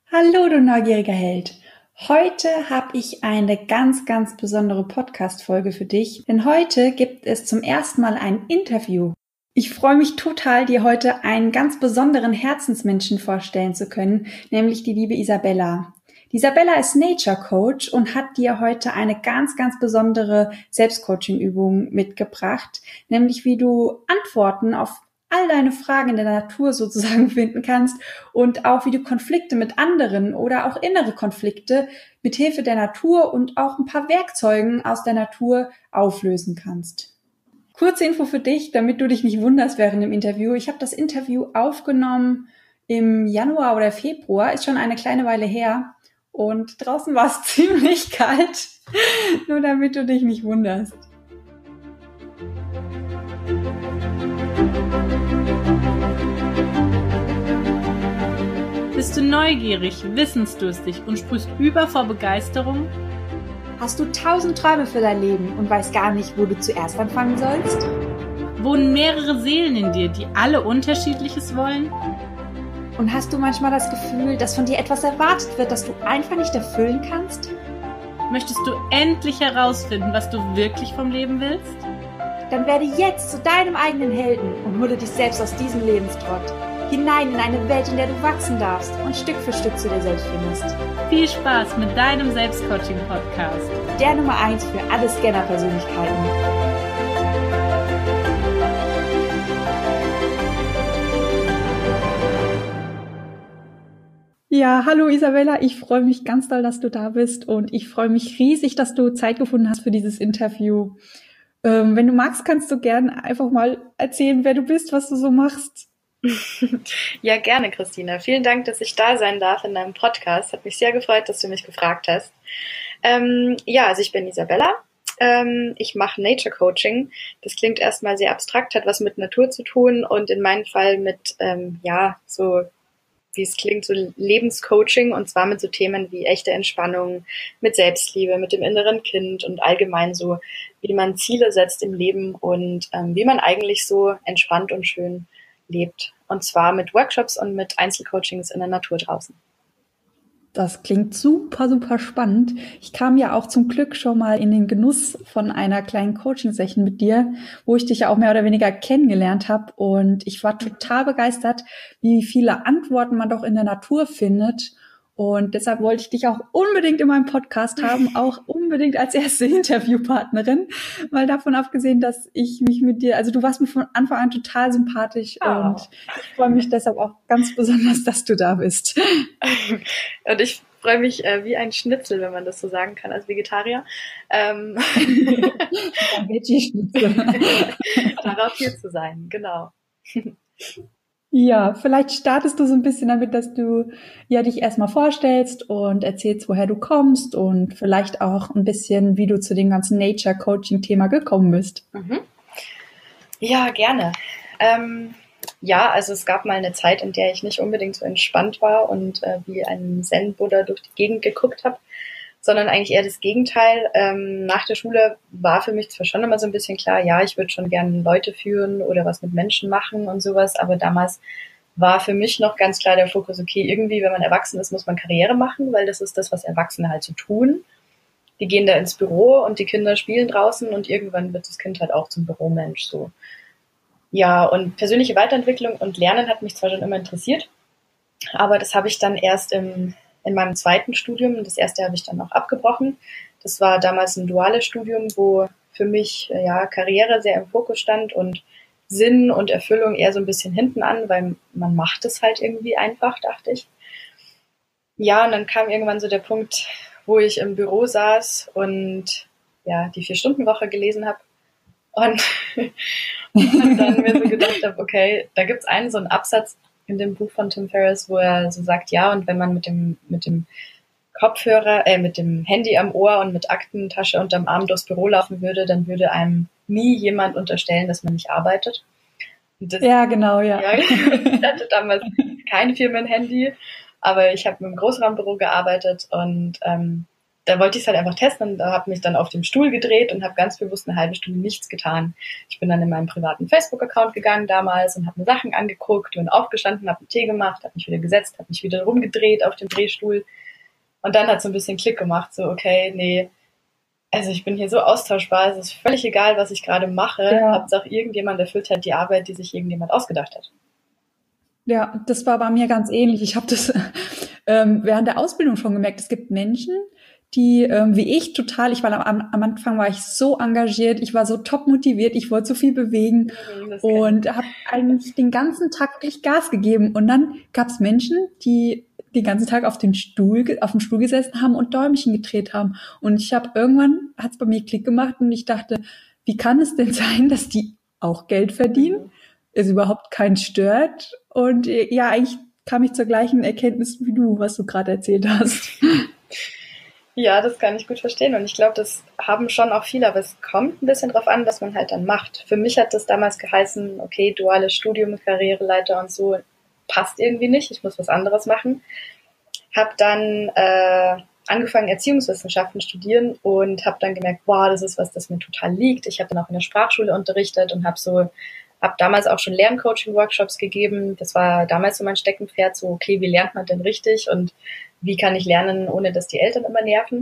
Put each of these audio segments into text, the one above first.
Hallo, du neugieriger Held. Heute habe ich eine ganz, ganz besondere Podcast-Folge für dich, denn heute gibt es zum ersten Mal ein Interview. Ich freue mich total, dir heute einen ganz besonderen Herzensmenschen vorstellen zu können, nämlich die liebe Isabella. Die Isabella ist Nature Coach und hat dir heute eine ganz, ganz besondere Selbstcoaching-Übung mitgebracht, nämlich wie du Antworten auf all deine Fragen in der Natur sozusagen finden kannst und auch wie du Konflikte mit anderen oder auch innere Konflikte mit Hilfe der Natur und auch ein paar Werkzeugen aus der Natur auflösen kannst. Kurze Info für dich, damit du dich nicht wunderst während dem Interview. Ich habe das Interview aufgenommen im Januar oder Februar, ist schon eine kleine Weile her und draußen war es ziemlich kalt, nur damit du dich nicht wunderst. Bist du neugierig, wissensdurstig und sprühst über vor Begeisterung? Hast du 1000 Träume für dein Leben und weißt gar nicht, wo du zuerst anfangen sollst? Wohnen mehrere Seelen in dir, die alle Unterschiedliches wollen? Und hast du manchmal das Gefühl, dass von dir etwas erwartet wird, das du einfach nicht erfüllen kannst? Möchtest du endlich herausfinden, was du wirklich vom Leben willst? Dann werde jetzt zu deinem eigenen Helden und hole dich selbst aus diesem Lebenstrott hinein in eine Welt, in der du wachsen darfst und Stück für Stück zu dir selbst findest. Viel Spaß mit deinem Selbstcoaching-Podcast. Der Nummer 1 für alle Scanner-Persönlichkeiten. Ja, hallo Isabella, ich freue mich ganz doll, dass du da bist und ich freue mich riesig, dass du Zeit gefunden hast für dieses Interview. Wenn du magst, kannst du gerne einfach mal erzählen, wer du bist, was du so machst. Ja, gerne, Christina. Vielen Dank, dass ich da sein darf in deinem Podcast. Hat mich sehr gefreut, dass du mich gefragt hast. Also ich bin Isabella. Ich mache Nature Coaching. Das klingt erstmal sehr abstrakt, hat was mit Natur zu tun und in meinem Fall mit, so wie es klingt, so Lebenscoaching und zwar mit so Themen wie echte Entspannung, mit Selbstliebe, mit dem inneren Kind und allgemein so, wie man Ziele setzt im Leben und wie man eigentlich so entspannt und schön lebt. Und zwar mit Workshops und mit Einzelcoachings in der Natur draußen. Das klingt super, super spannend. Ich kam ja auch zum Glück schon mal in den Genuss von einer kleinen Coaching-Session mit dir, wo ich dich ja auch mehr oder weniger kennengelernt habe. Und ich war total begeistert, wie viele Antworten man doch in der Natur findet. Und deshalb wollte ich dich auch unbedingt in meinem Podcast haben, auch unbedingt als erste Interviewpartnerin, mal davon abgesehen, dass ich mich mit dir, also du warst mir von Anfang an total sympathisch und ich freue mich deshalb auch ganz besonders, dass du da bist. Und ich freue mich wie ein Schnitzel, wenn man das so sagen kann, als Vegetarier. Veggie-Schnitzel. Darauf hier zu sein, genau. Ja, vielleicht startest du so ein bisschen damit, dass du ja dich erstmal vorstellst und erzählst, woher du kommst und vielleicht auch ein bisschen, wie du zu dem ganzen Nature-Coaching-Thema gekommen bist. Ja, gerne. Also es gab mal eine Zeit, in der ich nicht unbedingt so entspannt war und wie ein Zen-Buddha durch die Gegend geguckt habe, sondern eigentlich eher das Gegenteil. Nach der Schule war für mich zwar schon immer so ein bisschen klar, ja, ich würde schon gerne Leute führen oder was mit Menschen machen und sowas, aber damals war für mich noch ganz klar der Fokus, okay, irgendwie, wenn man erwachsen ist, muss man Karriere machen, weil das ist das, was Erwachsene halt so tun. Die gehen da ins Büro und die Kinder spielen draußen und irgendwann wird das Kind halt auch zum Büromensch so. Ja, und persönliche Weiterentwicklung und Lernen hat mich zwar schon immer interessiert, aber das habe ich dann erst in meinem zweiten Studium, das erste habe ich dann noch abgebrochen. Das war damals ein duales Studium, wo für mich Karriere sehr im Fokus stand und Sinn und Erfüllung eher so ein bisschen hinten an, weil man macht es halt irgendwie einfach, dachte ich. Ja, und dann kam irgendwann so der Punkt, wo ich im Büro saß und die 4-Stunden-Woche gelesen habe und dann mir so gedacht habe, okay, da gibt's so einen Absatz in dem Buch von Tim Ferriss, wo er so sagt, ja, und wenn man mit dem Kopfhörer, mit dem Handy am Ohr und mit Aktentasche unterm Arm durchs Büro laufen würde, dann würde einem nie jemand unterstellen, dass man nicht arbeitet. Ja, genau, ja. Ich hatte damals kein Firmenhandy, aber ich habe mit einem Großraumbüro gearbeitet und da wollte ich es halt einfach testen und habe mich dann auf dem Stuhl gedreht und habe ganz bewusst eine halbe Stunde nichts getan. Ich bin dann in meinen privaten Facebook-Account gegangen damals und habe mir Sachen angeguckt und aufgestanden, habe einen Tee gemacht, habe mich wieder gesetzt, habe mich wieder rumgedreht auf dem Drehstuhl. Und dann hat so ein bisschen Klick gemacht, so okay, nee, also ich bin hier so austauschbar, es ist völlig egal, was ich gerade mache. Ja. Hauptsache irgendjemand erfüllt halt die Arbeit, die sich irgendjemand ausgedacht hat. Ja, das war bei mir ganz ähnlich. Ich habe das während der Ausbildung schon gemerkt. Es gibt Menschen, die, wie ich, ich war am Anfang war ich so engagiert, ich war so top motiviert, ich wollte so viel bewegen und habe eigentlich den ganzen Tag wirklich Gas gegeben. Und dann gab es Menschen, die den ganzen Tag auf dem Stuhl gesessen haben und Däumchen gedreht haben. Und irgendwann hat es bei mir Klick gemacht und ich dachte, wie kann es denn sein, dass die auch Geld verdienen? Es überhaupt keinen stört. Und ja, eigentlich kam ich zur gleichen Erkenntnis wie du, was du gerade erzählt hast. Ja, das kann ich gut verstehen. Und ich glaube, das haben schon auch viele, aber es kommt ein bisschen drauf an, was man halt dann macht. Für mich hat das damals geheißen, okay, duales Studium, Karriereleiter und so passt irgendwie nicht. Ich muss was anderes machen. Habe dann angefangen, Erziehungswissenschaften studieren und habe dann gemerkt, wow, das ist was, das mir total liegt. Ich habe dann auch in der Sprachschule unterrichtet und habe damals auch schon Lerncoaching-Workshops gegeben. Das war damals so mein Steckenpferd, so okay, wie lernt man denn richtig und wie kann ich lernen, ohne dass die Eltern immer nerven?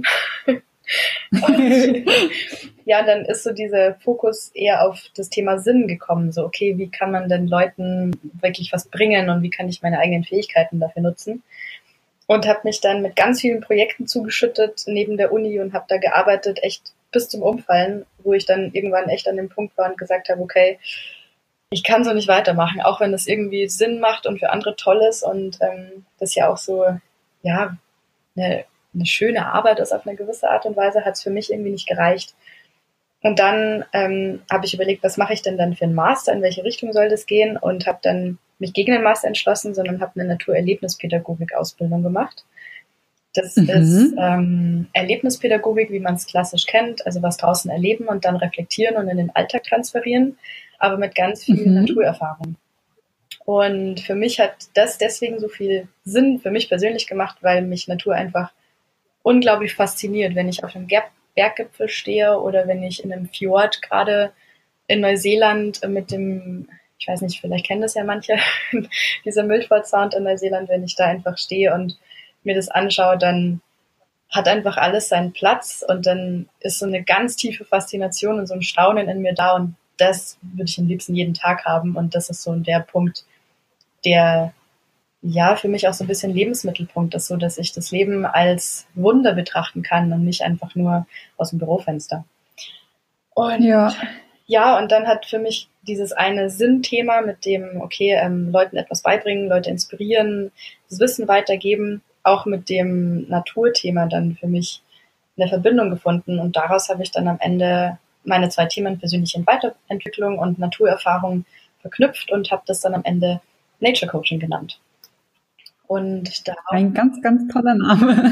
Ja, dann ist so dieser Fokus eher auf das Thema Sinn gekommen. So, okay, wie kann man denn Leuten wirklich was bringen und wie kann ich meine eigenen Fähigkeiten dafür nutzen? Und habe mich dann mit ganz vielen Projekten zugeschüttet neben der Uni und habe da gearbeitet, echt bis zum Umfallen, wo ich dann irgendwann echt an dem Punkt war und gesagt habe, okay, ich kann so nicht weitermachen, auch wenn das irgendwie Sinn macht und für andere toll ist und das ja auch so, ja, eine schöne Arbeit ist auf eine gewisse Art und Weise, hat es für mich irgendwie nicht gereicht. Und dann habe ich überlegt, was mache ich denn dann für einen Master, in welche Richtung soll das gehen und habe dann mich gegen den Master entschlossen, sondern habe eine Naturerlebnispädagogik-Ausbildung gemacht. Das ist Erlebnispädagogik, wie man es klassisch kennt, also was draußen erleben und dann reflektieren und in den Alltag transferieren, aber mit ganz viel Naturerfahrung. Und für mich hat das deswegen so viel Sinn für mich persönlich gemacht, weil mich Natur einfach unglaublich fasziniert, wenn ich auf einem Berggipfel stehe oder wenn ich in einem Fjord gerade in Neuseeland mit dem, ich weiß nicht, vielleicht kennen das ja manche, dieser Milford Sound in Neuseeland, wenn ich da einfach stehe und mir das anschaue, dann hat einfach alles seinen Platz und dann ist so eine ganz tiefe Faszination und so ein Staunen in mir da und das würde ich am liebsten jeden Tag haben und das ist so der Punkt, der ja für mich auch so ein bisschen Lebensmittelpunkt ist, so dass ich das Leben als Wunder betrachten kann und nicht einfach nur aus dem Bürofenster. Und ja, und dann hat für mich dieses eine Sinnthema mit dem, okay, Leuten etwas beibringen, Leute inspirieren, das Wissen weitergeben, auch mit dem Naturthema dann für mich eine Verbindung gefunden und daraus habe ich dann am Ende meine 2 Themen persönliche Weiterentwicklung und Naturerfahrung verknüpft und habe das dann am Ende Nature Coaching genannt. Und da ein ganz, ganz toller Name.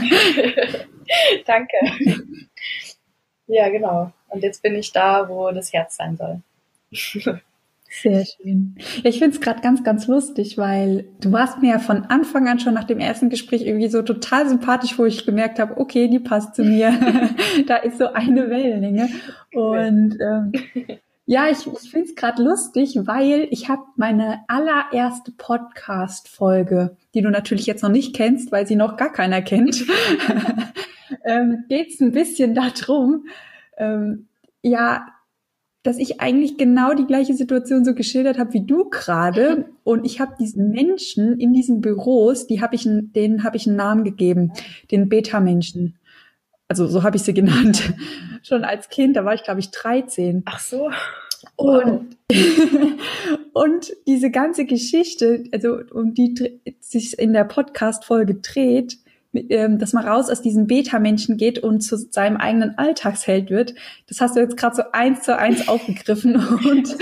Danke. Ja, genau. Und jetzt bin ich da, wo das Herz sein soll. Sehr schön. Ja, ich finde es gerade ganz, ganz lustig, weil du warst mir ja von Anfang an schon nach dem ersten Gespräch irgendwie so total sympathisch, wo ich gemerkt habe, okay, die passt zu mir. Da ist so eine Wellenlänge. Und ja, ich finde es gerade lustig, weil ich habe meine allererste Podcast-Folge, die du natürlich jetzt noch nicht kennst, weil sie noch gar keiner kennt, geht's ein bisschen darum, ja, dass ich eigentlich genau die gleiche Situation so geschildert habe wie du gerade. Und ich habe diesen Menschen in diesen Büros, denen habe ich einen Namen gegeben, den Beta-Menschen. Also so habe ich sie genannt. Schon als Kind, da war ich, glaube ich, 13. Ach so. Und, und diese ganze Geschichte, also um die sich in der Podcast-Folge dreht, dass man raus aus diesem Beta-Menschen geht und zu seinem eigenen Alltagsheld wird, das hast du jetzt gerade so 1:1 aufgegriffen. Und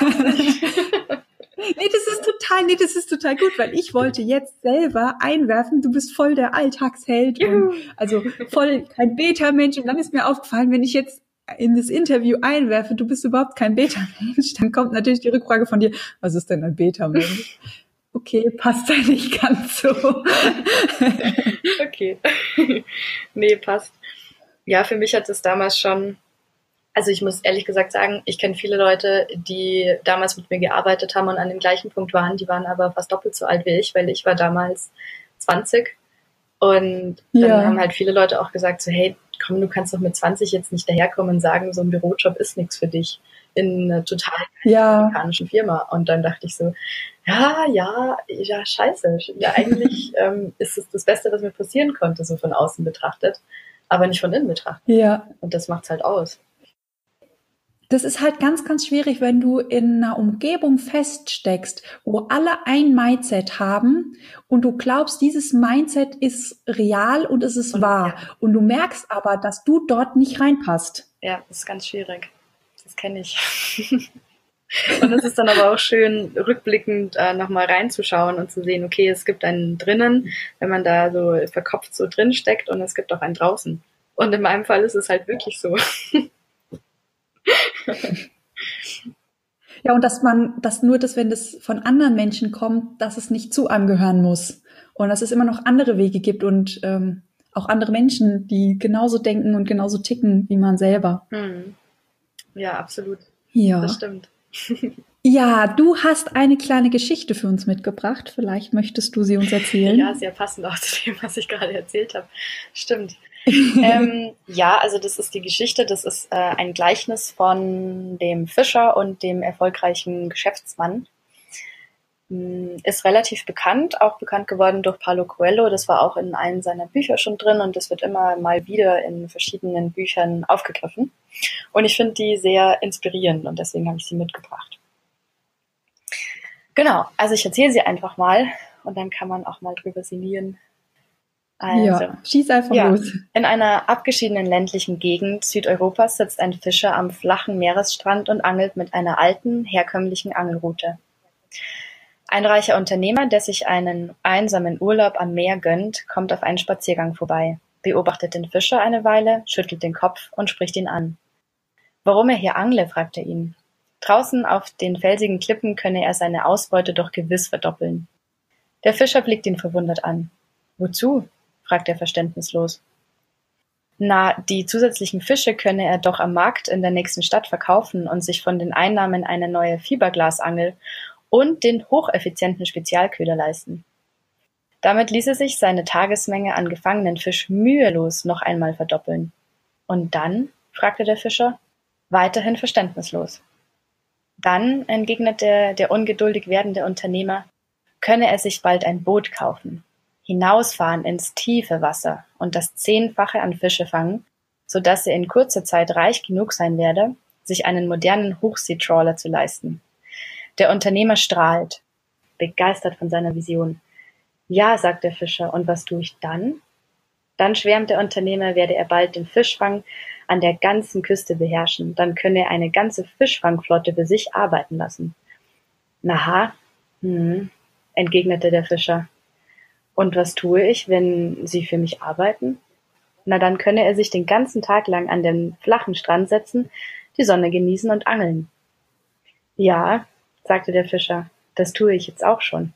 das ist total gut, weil ich wollte jetzt selber einwerfen, du bist voll der Alltagsheld und also voll kein Beta-Mensch. Und dann ist mir aufgefallen, wenn ich jetzt in das Interview einwerfe, du bist überhaupt kein Beta-Mensch, dann kommt natürlich die Rückfrage von dir, was ist denn ein Beta-Mensch? Okay, passt ja nicht ganz so. Okay. Nee, passt. Ja, für mich hat es damals schon, also ich muss ehrlich gesagt sagen, ich kenne viele Leute, die damals mit mir gearbeitet haben und an dem gleichen Punkt waren, die waren aber fast doppelt so alt wie ich, weil ich war damals 20 und dann haben halt viele Leute auch gesagt so, hey, komm, du kannst doch mit 20 jetzt nicht daherkommen und sagen, so ein Bürojob ist nichts für dich in einer total amerikanischen Firma. Und dann dachte ich so, ja, scheiße. Ja, eigentlich ist es das Beste, was mir passieren konnte, so von außen betrachtet, aber nicht von innen betrachtet. Ja. Und das macht's halt aus. Das ist halt ganz, ganz schwierig, wenn du in einer Umgebung feststeckst, wo alle ein Mindset haben und du glaubst, dieses Mindset ist real und es ist wahr. Ja. Und du merkst aber, dass du dort nicht reinpasst. Ja, das ist ganz schwierig. Das kenne ich. Und es ist dann aber auch schön, rückblickend nochmal reinzuschauen und zu sehen, okay, es gibt einen drinnen, wenn man da so verkopft so drin steckt, und es gibt auch einen draußen. Und in meinem Fall ist es halt wirklich so. Ja, und wenn das von anderen Menschen kommt, dass es nicht zu einem gehören muss. Und dass es immer noch andere Wege gibt und auch andere Menschen, die genauso denken und genauso ticken wie man selber. Ja, absolut. Ja. Das stimmt. Ja, du hast eine kleine Geschichte für uns mitgebracht. Vielleicht möchtest du sie uns erzählen. Ja, sehr passend auch zu dem, was ich gerade erzählt habe. Stimmt. Ja, also das ist die Geschichte, das ist ein Gleichnis von dem Fischer und dem erfolgreichen Geschäftsmann. Ist relativ bekannt, auch bekannt geworden durch Paulo Coelho. Das war auch in einem seiner Bücher schon drin und das wird immer mal wieder in verschiedenen Büchern aufgegriffen. Und ich finde die sehr inspirierend und deswegen habe ich sie mitgebracht. Genau, also ich erzähle sie einfach mal und dann kann man auch mal drüber sinnieren. Also, ja, schieß einfach los. In einer abgeschiedenen ländlichen Gegend Südeuropas sitzt ein Fischer am flachen Meeresstrand und angelt mit einer alten, herkömmlichen Angelrute. Ein reicher Unternehmer, der sich einen einsamen Urlaub am Meer gönnt, kommt auf einen Spaziergang vorbei, beobachtet den Fischer eine Weile, schüttelt den Kopf und spricht ihn an. Warum er hier angle, fragt er ihn. Draußen auf den felsigen Klippen könne er seine Ausbeute doch gewiss verdoppeln. Der Fischer blickt ihn verwundert an. Wozu? Fragt er verständnislos. Na, die zusätzlichen Fische könne er doch am Markt in der nächsten Stadt verkaufen und sich von den Einnahmen eine neue Fiberglasangel und den hocheffizienten Spezialköder leisten. Damit ließe sich seine Tagesmenge an gefangenen Fisch mühelos noch einmal verdoppeln. Und dann? Fragte der Fischer, weiterhin verständnislos. Dann, entgegnete der ungeduldig werdende Unternehmer, könne er sich bald ein Boot kaufen, hinausfahren ins tiefe Wasser und das 10-fache an Fische fangen, so dass er in kurzer Zeit reich genug sein werde, sich einen modernen Hochseetrawler zu leisten. Der Unternehmer strahlt, begeistert von seiner Vision. Ja, sagt der Fischer, und was tue ich dann? Dann schwärmt der Unternehmer, werde er bald den Fischfang an der ganzen Küste beherrschen, dann könne er eine ganze Fischfangflotte für sich arbeiten lassen. Na, entgegnete der Fischer. Und was tue ich, wenn sie für mich arbeiten? Na, dann könne er sich den ganzen Tag lang an den flachen Strand setzen, die Sonne genießen und angeln. Ja, sagte der Fischer, das tue ich jetzt auch schon.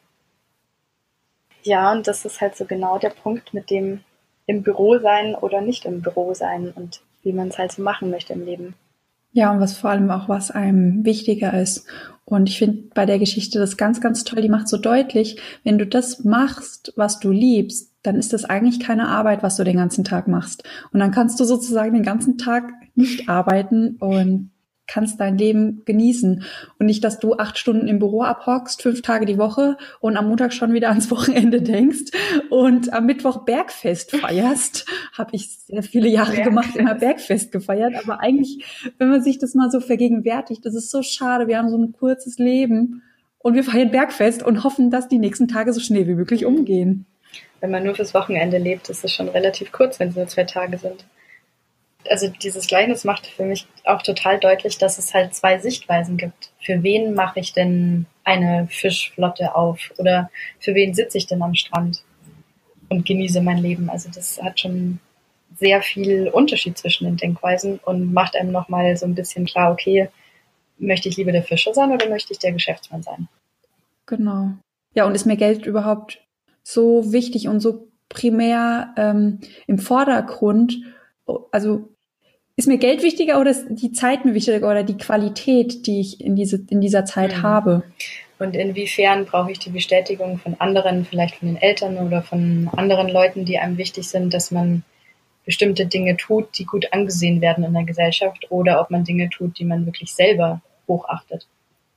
Ja, und das ist halt so genau der Punkt mit dem im Büro sein oder nicht im Büro sein und wie man es halt so machen möchte im Leben. Ja, und was vor allem auch, was einem wichtiger ist. Und ich finde bei der Geschichte das ganz, ganz toll. Die macht so deutlich, wenn du das machst, was du liebst, dann ist das eigentlich keine Arbeit, was du den ganzen Tag machst. Und dann kannst du sozusagen den ganzen Tag nicht arbeiten und kannst dein Leben genießen. Und nicht, dass du 8 Stunden im Büro abhockst, 5 Tage die Woche und am Montag schon wieder ans Wochenende denkst und am Mittwoch Bergfest feierst. Habe ich sehr viele Jahre gemacht, immer Bergfest gefeiert. Aber eigentlich, wenn man sich das mal so vergegenwärtigt, das ist so schade. Wir haben so ein kurzes Leben und wir feiern Bergfest und hoffen, dass die nächsten Tage so schnell wie möglich umgehen. Wenn man nur fürs Wochenende lebt, ist es schon relativ kurz, wenn es nur 2 Tage sind. Also dieses Gleichnis macht für mich auch total deutlich, dass es halt 2 Sichtweisen gibt. Für wen mache ich denn eine Fischflotte auf? Oder für wen sitze ich denn am Strand und genieße mein Leben? Also das hat schon sehr viel Unterschied zwischen den Denkweisen und macht einem nochmal so ein bisschen klar, okay, möchte ich lieber der Fischer sein oder möchte ich der Geschäftsmann sein? Genau. Ja, und ist mir Geld überhaupt so wichtig und so primär im Vordergrund, also ist mir Geld wichtiger oder ist die Zeit mir wichtiger oder die Qualität, die ich in dieser Zeit habe? Und inwiefern brauche ich die Bestätigung von anderen, vielleicht von den Eltern oder von anderen Leuten, die einem wichtig sind, dass man bestimmte Dinge tut, die gut angesehen werden in der Gesellschaft, oder ob man Dinge tut, die man wirklich selber hochachtet.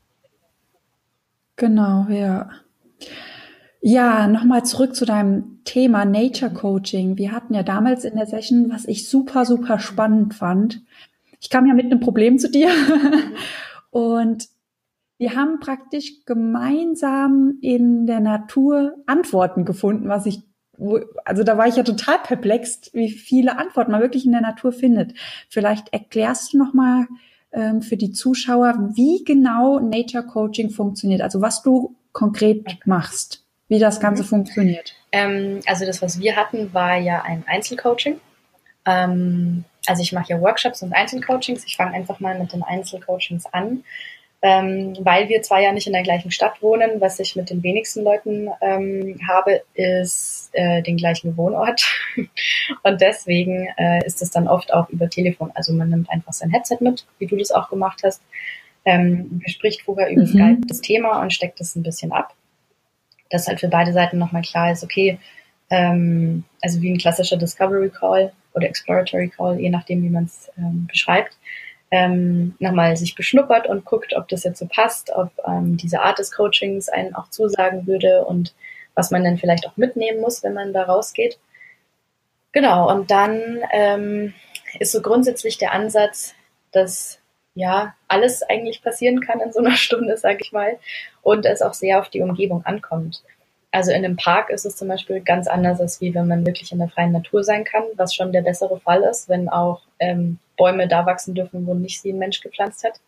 Genau, ja. Ja, nochmal zurück zu deinem Thema Nature Coaching. Wir hatten ja damals in der Session, was ich super, super spannend fand. Ich kam ja mit einem Problem zu dir und wir haben praktisch gemeinsam in der Natur Antworten gefunden, also da war ich ja total perplex, wie viele Antworten man wirklich in der Natur findet. Vielleicht erklärst du nochmal für die Zuschauer, wie genau Nature Coaching funktioniert, also was du konkret machst, wie das Ganze funktioniert. Also das, was wir hatten, war ja ein Einzelcoaching. Also ich mache ja Workshops und Einzelcoachings. Ich fange einfach mal mit den Einzelcoachings an. Weil wir zwar ja nicht in der gleichen Stadt wohnen, was ich mit den wenigsten Leuten habe, ist den gleichen Wohnort. Und deswegen ist es dann oft auch über Telefon. Also man nimmt einfach sein Headset mit, wie du das auch gemacht hast, bespricht vorher über Skype das Thema und steckt es ein bisschen ab. Dass halt für beide Seiten nochmal klar ist, okay, also wie ein klassischer Discovery Call oder Exploratory Call, je nachdem, wie man es beschreibt, nochmal sich beschnuppert und guckt, ob das jetzt so passt, ob diese Art des Coachings einen auch zusagen würde und was man dann vielleicht auch mitnehmen muss, wenn man da rausgeht. Genau, und dann ist so grundsätzlich der Ansatz, dass ja alles eigentlich passieren kann in so einer Stunde, sage ich mal, und es auch sehr auf die Umgebung ankommt. Also in einem Park ist es zum Beispiel ganz anders, als wie wenn man wirklich in der freien Natur sein kann, was schon der bessere Fall ist, wenn auch Bäume da wachsen dürfen, wo nicht sie ein Mensch gepflanzt hat.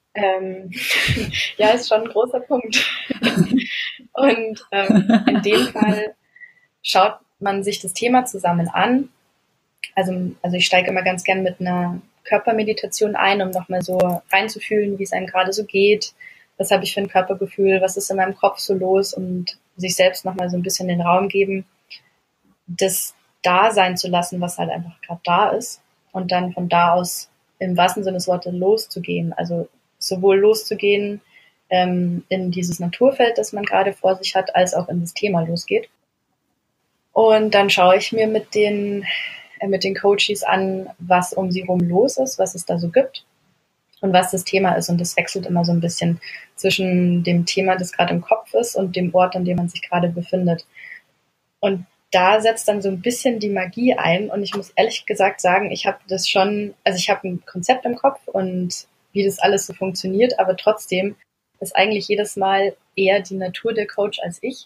Ja, ist schon ein großer Punkt. Und in dem Fall schaut man sich das Thema zusammen an. Also ich steige immer ganz gern mit einer Körpermeditation ein, um nochmal so reinzufühlen, wie es einem gerade so geht. Was habe ich für ein Körpergefühl? Was ist in meinem Kopf so los? Und sich selbst nochmal so ein bisschen den Raum geben, das da sein zu lassen, was halt einfach gerade da ist. Und dann von da aus im wahrsten Sinne des Wortes loszugehen. Also sowohl loszugehen in dieses Naturfeld, das man gerade vor sich hat, als auch in das Thema losgeht. Und dann schaue ich mir mit den Coaches an, was um sie rum los ist, was es da so gibt und was das Thema ist. Und das wechselt immer so ein bisschen zwischen dem Thema, das gerade im Kopf ist, und dem Ort, an dem man sich gerade befindet. Und da setzt dann so ein bisschen die Magie ein. Und ich muss ehrlich gesagt sagen, ich habe ein Konzept im Kopf und wie das alles so funktioniert, aber trotzdem ist eigentlich jedes Mal eher die Natur der Coach als ich.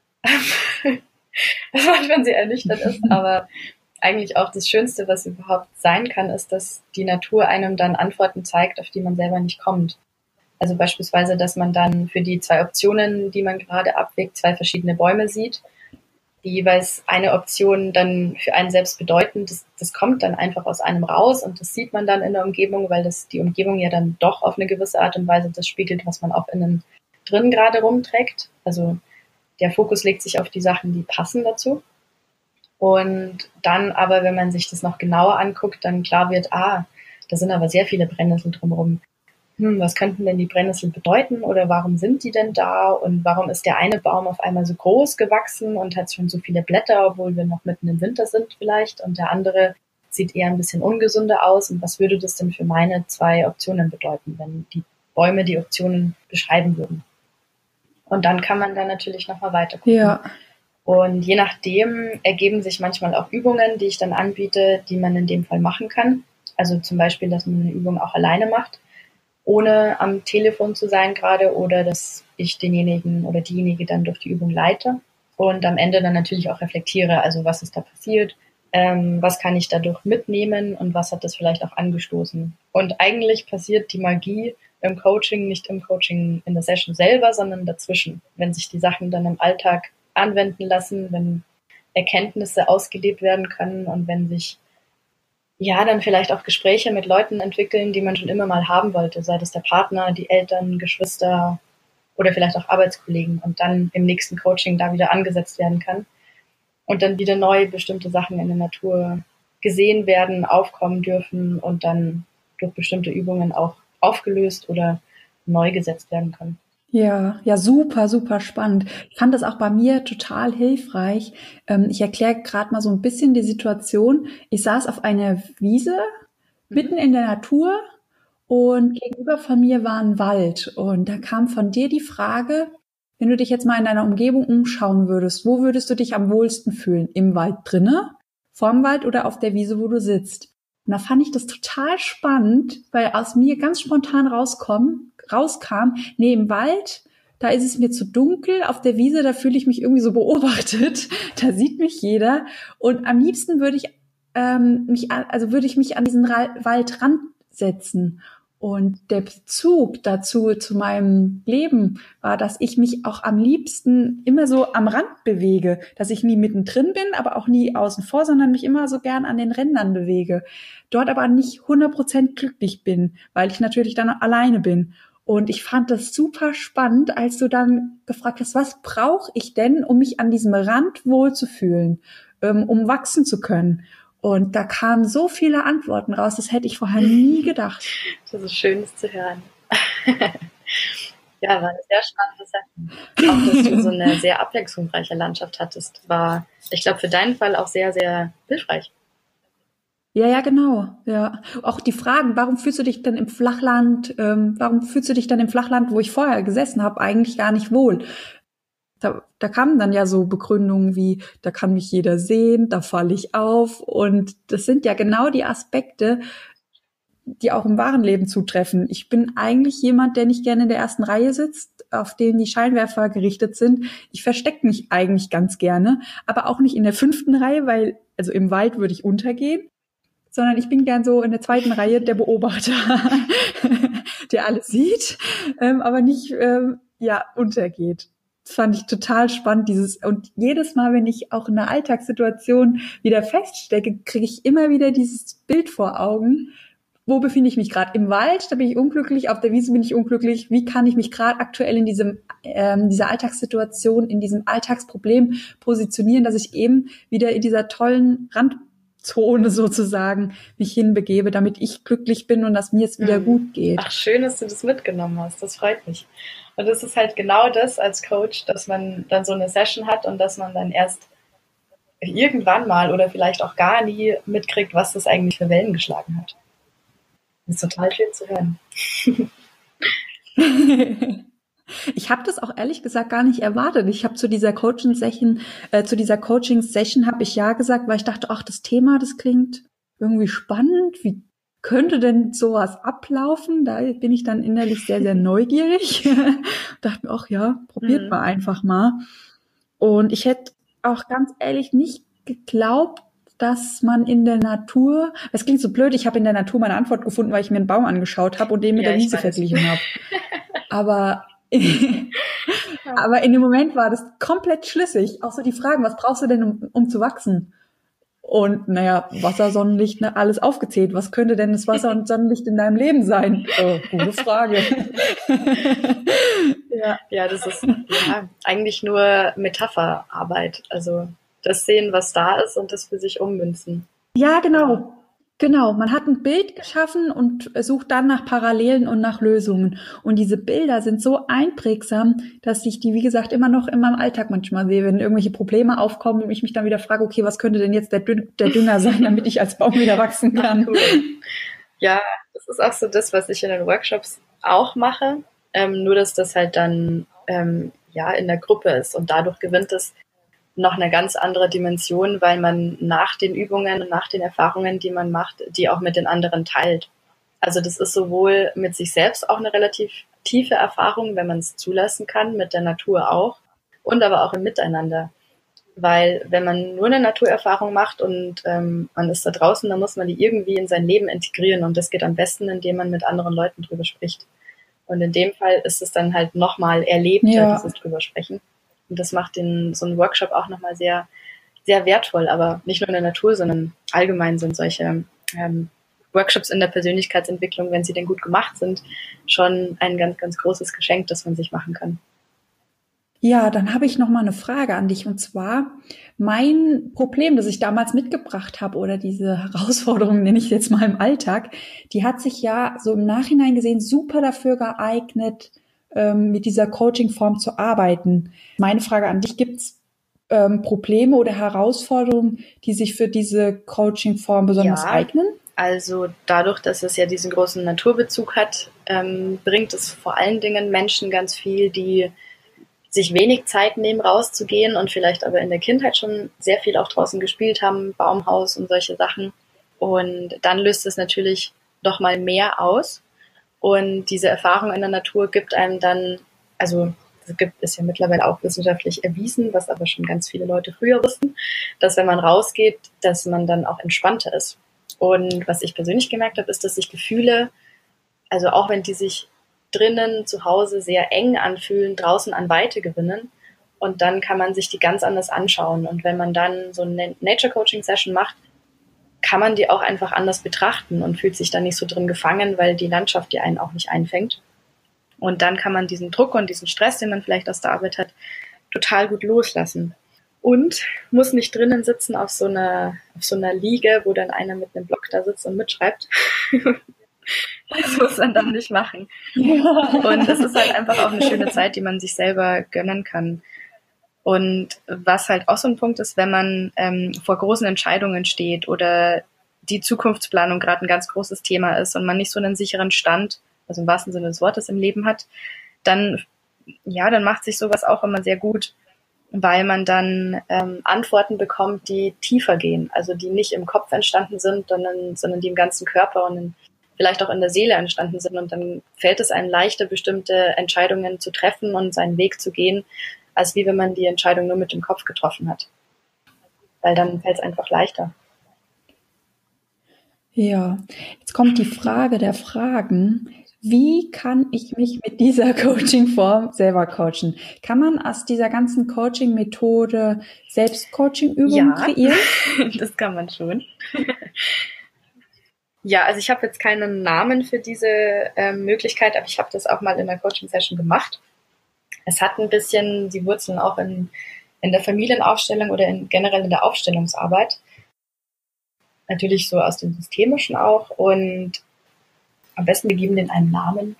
Was manchmal sehr ernüchternd ist, aber eigentlich auch das Schönste, was überhaupt sein kann, ist, dass die Natur einem dann Antworten zeigt, auf die man selber nicht kommt. Also beispielsweise, dass man dann für die 2 Optionen, die man gerade abwägt, 2 verschiedene Bäume sieht, die jeweils eine Option dann für einen selbst bedeuten. Das kommt dann einfach aus einem raus und das sieht man dann in der Umgebung, weil das die Umgebung ja dann doch auf eine gewisse Art und Weise das spiegelt, was man auch innen drin gerade rumträgt. Also der Fokus legt sich auf die Sachen, die passen dazu. Und dann aber, wenn man sich das noch genauer anguckt, dann klar wird, da sind aber sehr viele Brennnesseln drumherum. Was könnten denn die Brennnesseln bedeuten oder warum sind die denn da und warum ist der eine Baum auf einmal so groß gewachsen und hat schon so viele Blätter, obwohl wir noch mitten im Winter sind vielleicht, und der andere sieht eher ein bisschen ungesünder aus, und was würde das denn für meine 2 Optionen bedeuten, wenn die Bäume die Optionen beschreiben würden? Und dann kann man dann natürlich nochmal weiter gucken. Ja. Und je nachdem ergeben sich manchmal auch Übungen, die ich dann anbiete, die man in dem Fall machen kann. Also zum Beispiel, dass man eine Übung auch alleine macht, ohne am Telefon zu sein gerade, oder dass ich denjenigen oder diejenige dann durch die Übung leite und am Ende dann natürlich auch reflektiere, also was ist da passiert, was kann ich dadurch mitnehmen und was hat das vielleicht auch angestoßen. Und eigentlich passiert die Magie im Coaching nicht im Coaching in der Session selber, sondern dazwischen, wenn sich die Sachen dann im Alltag anwenden lassen, wenn Erkenntnisse ausgelebt werden können und wenn sich dann vielleicht auch Gespräche mit Leuten entwickeln, die man schon immer mal haben wollte, sei das der Partner, die Eltern, Geschwister oder vielleicht auch Arbeitskollegen, und dann im nächsten Coaching da wieder angesetzt werden kann und dann wieder neu bestimmte Sachen in der Natur gesehen werden, aufkommen dürfen und dann durch bestimmte Übungen auch aufgelöst oder neu gesetzt werden können. Ja, ja, super, super spannend. Ich fand das auch bei mir total hilfreich. Ich erkläre gerade mal so ein bisschen die Situation. Ich saß auf einer Wiese mitten in der Natur und gegenüber von mir war ein Wald. Und da kam von dir die Frage, wenn du dich jetzt mal in deiner Umgebung umschauen würdest, wo würdest du dich am wohlsten fühlen? Im Wald drinne, vorm Wald oder auf der Wiese, wo du sitzt? Und da fand ich das total spannend, weil aus mir ganz spontan rauskam, nee, im Wald, da ist es mir zu dunkel, auf der Wiese, da fühle ich mich irgendwie so beobachtet, da sieht mich jeder und am liebsten würde ich mich an diesen Waldrand setzen. Und der Bezug dazu, zu meinem Leben, war, dass ich mich auch am liebsten immer so am Rand bewege, dass ich nie mittendrin bin, aber auch nie außen vor, sondern mich immer so gern an den Rändern bewege. Dort aber nicht 100% glücklich bin, weil ich natürlich dann alleine bin. Und ich fand das super spannend, als du dann gefragt hast, was brauche ich denn, um mich an diesem Rand wohlzufühlen, um wachsen zu können? Und da kamen so viele Antworten raus, das hätte ich vorher nie gedacht. Das ist schön, das zu hören. Ja, war eine sehr spannende Sache. Auch, dass du so eine sehr abwechslungsreiche Landschaft hattest, war, ich glaube, für deinen Fall auch sehr, sehr hilfreich. Ja, genau. Ja, auch die Fragen, warum fühlst du dich denn im Flachland, wo ich vorher gesessen habe, eigentlich gar nicht wohl? Da kamen dann ja so Begründungen wie, da kann mich jeder sehen, da falle ich auf. Und das sind ja genau die Aspekte, die auch im wahren Leben zutreffen. Ich bin eigentlich jemand, der nicht gerne in der ersten Reihe sitzt, auf den die Scheinwerfer gerichtet sind. Ich verstecke mich eigentlich ganz gerne, aber auch nicht in der 5. Reihe, weil, also im Wald würde ich untergehen, sondern ich bin gern so in der 2. Reihe der Beobachter, der alles sieht, aber nicht, untergeht. Das fand ich total spannend, und jedes Mal, wenn ich auch in einer Alltagssituation wieder feststecke, kriege ich immer wieder dieses Bild vor Augen. Wo befinde ich mich gerade? Im Wald, da bin ich unglücklich, auf der Wiese bin ich unglücklich. Wie kann ich mich gerade aktuell in dieser Alltagssituation, in diesem Alltagsproblem positionieren, dass ich eben wieder in dieser tollen Randzone sozusagen mich hinbegebe, damit ich glücklich bin und dass mir es wieder gut geht. Ach, schön, dass du das mitgenommen hast. Das freut mich. Und das ist halt genau das als Coach, dass man dann so eine Session hat und dass man dann erst irgendwann mal oder vielleicht auch gar nie mitkriegt, was das eigentlich für Wellen geschlagen hat. Das ist total schön zu hören. Ich habe das auch ehrlich gesagt gar nicht erwartet. Ich habe zu dieser Coaching-Session habe ich ja gesagt, weil ich dachte, ach, das Thema, das klingt irgendwie spannend. Wie könnte denn sowas ablaufen? Da bin ich dann innerlich sehr, sehr neugierig. Dachte mir, ach ja, probiert mal einfach mal. Und ich hätte auch ganz ehrlich nicht geglaubt, dass man in der Natur, es klingt so blöd, ich habe in der Natur meine Antwort gefunden, weil ich mir einen Baum angeschaut habe und den mit der Wiese verglichen habe. Aber in dem Moment war das komplett schlüssig. Auch so die Fragen, was brauchst du denn, um zu wachsen? Und naja, Wasser, Sonnenlicht, alles aufgezählt. Was könnte denn das Wasser und Sonnenlicht in deinem Leben sein? Gute Frage. Ja, das ist eigentlich nur Metapherarbeit. Also das sehen, was da ist und das für sich ummünzen. Ja, genau. Genau, man hat ein Bild geschaffen und sucht dann nach Parallelen und nach Lösungen. Und diese Bilder sind so einprägsam, dass ich die, wie gesagt, immer noch in meinem Alltag manchmal sehe, wenn irgendwelche Probleme aufkommen und ich mich dann wieder frage, okay, was könnte denn jetzt der Dünger sein, damit ich als Baum wieder wachsen kann? Cool. Ja, das ist auch so das, was ich in den Workshops auch mache, nur dass das halt dann in der Gruppe ist und dadurch gewinnt es noch eine ganz andere Dimension, weil man nach den Übungen und nach den Erfahrungen, die man macht, die auch mit den anderen teilt. Also das ist sowohl mit sich selbst auch eine relativ tiefe Erfahrung, wenn man es zulassen kann, mit der Natur auch und aber auch im Miteinander. Weil wenn man nur eine Naturerfahrung macht und man ist da draußen, dann muss man die irgendwie in sein Leben integrieren und das geht am besten, indem man mit anderen Leuten drüber spricht. Und in dem Fall ist es dann halt nochmal erlebter, dieses drüber sprechen. Und das macht so einen Workshop auch nochmal sehr, sehr wertvoll. Aber nicht nur in der Natur, sondern allgemein sind solche Workshops in der Persönlichkeitsentwicklung, wenn sie denn gut gemacht sind, schon ein ganz, ganz großes Geschenk, das man sich machen kann. Ja, dann habe ich noch mal eine Frage an dich. Und zwar mein Problem, das ich damals mitgebracht habe oder diese Herausforderung, nenne ich jetzt mal im Alltag, die hat sich ja so im Nachhinein gesehen super dafür geeignet, mit dieser Coaching-Form zu arbeiten. Meine Frage an dich, gibt's Probleme oder Herausforderungen, die sich für diese Coaching-Form besonders eignen? Also dadurch, dass es ja diesen großen Naturbezug hat, bringt es vor allen Dingen Menschen ganz viel, die sich wenig Zeit nehmen, rauszugehen und vielleicht aber in der Kindheit schon sehr viel auch draußen gespielt haben, Baumhaus und solche Sachen. Und dann löst es natürlich noch mal mehr aus. Und diese Erfahrung in der Natur gibt einem dann, also ist ja mittlerweile auch wissenschaftlich erwiesen, was aber schon ganz viele Leute früher wussten, dass wenn man rausgeht, dass man dann auch entspannter ist. Und was ich persönlich gemerkt habe, ist, dass sich Gefühle, also auch wenn die sich drinnen zu Hause sehr eng anfühlen, draußen an Weite gewinnen. Und dann kann man sich die ganz anders anschauen. Und wenn man dann so eine Nature-Coaching-Session macht, kann man die auch einfach anders betrachten und fühlt sich dann nicht so drin gefangen, weil die Landschaft die einen auch nicht einfängt. Und dann kann man diesen Druck und diesen Stress, den man vielleicht aus der Arbeit hat, total gut loslassen. Und muss nicht drinnen sitzen auf so einer Liege, wo dann einer mit einem Block da sitzt und mitschreibt. Das muss man dann nicht machen. Und es ist halt einfach auch eine schöne Zeit, die man sich selber gönnen kann. Und was halt auch so ein Punkt ist, wenn man vor großen Entscheidungen steht oder die Zukunftsplanung gerade ein ganz großes Thema ist und man nicht so einen sicheren Stand, also im wahrsten Sinne des Wortes, im Leben hat, dann macht sich sowas auch immer sehr gut, weil man dann Antworten bekommt, die tiefer gehen, also die nicht im Kopf entstanden sind, sondern die im ganzen Körper und vielleicht auch in der Seele entstanden sind. Und dann fällt es einem leichter, bestimmte Entscheidungen zu treffen und seinen Weg zu gehen, als wie wenn man die Entscheidung nur mit dem Kopf getroffen hat. Weil dann fällt es einfach leichter. Ja, jetzt kommt die Frage der Fragen. Wie kann ich mich mit dieser Coaching-Form selber coachen? Kann man aus dieser ganzen Coaching-Methode Selbst-Coaching-Übungen kreieren? Das kann man schon. Ja, also ich habe jetzt keinen Namen für diese Möglichkeit, aber ich habe das auch mal in einer Coaching-Session gemacht. Es hat ein bisschen die Wurzeln auch in der Familienaufstellung oder generell in der Aufstellungsarbeit. Natürlich so aus dem Systemischen auch. Und am besten, wir geben den einen Namen.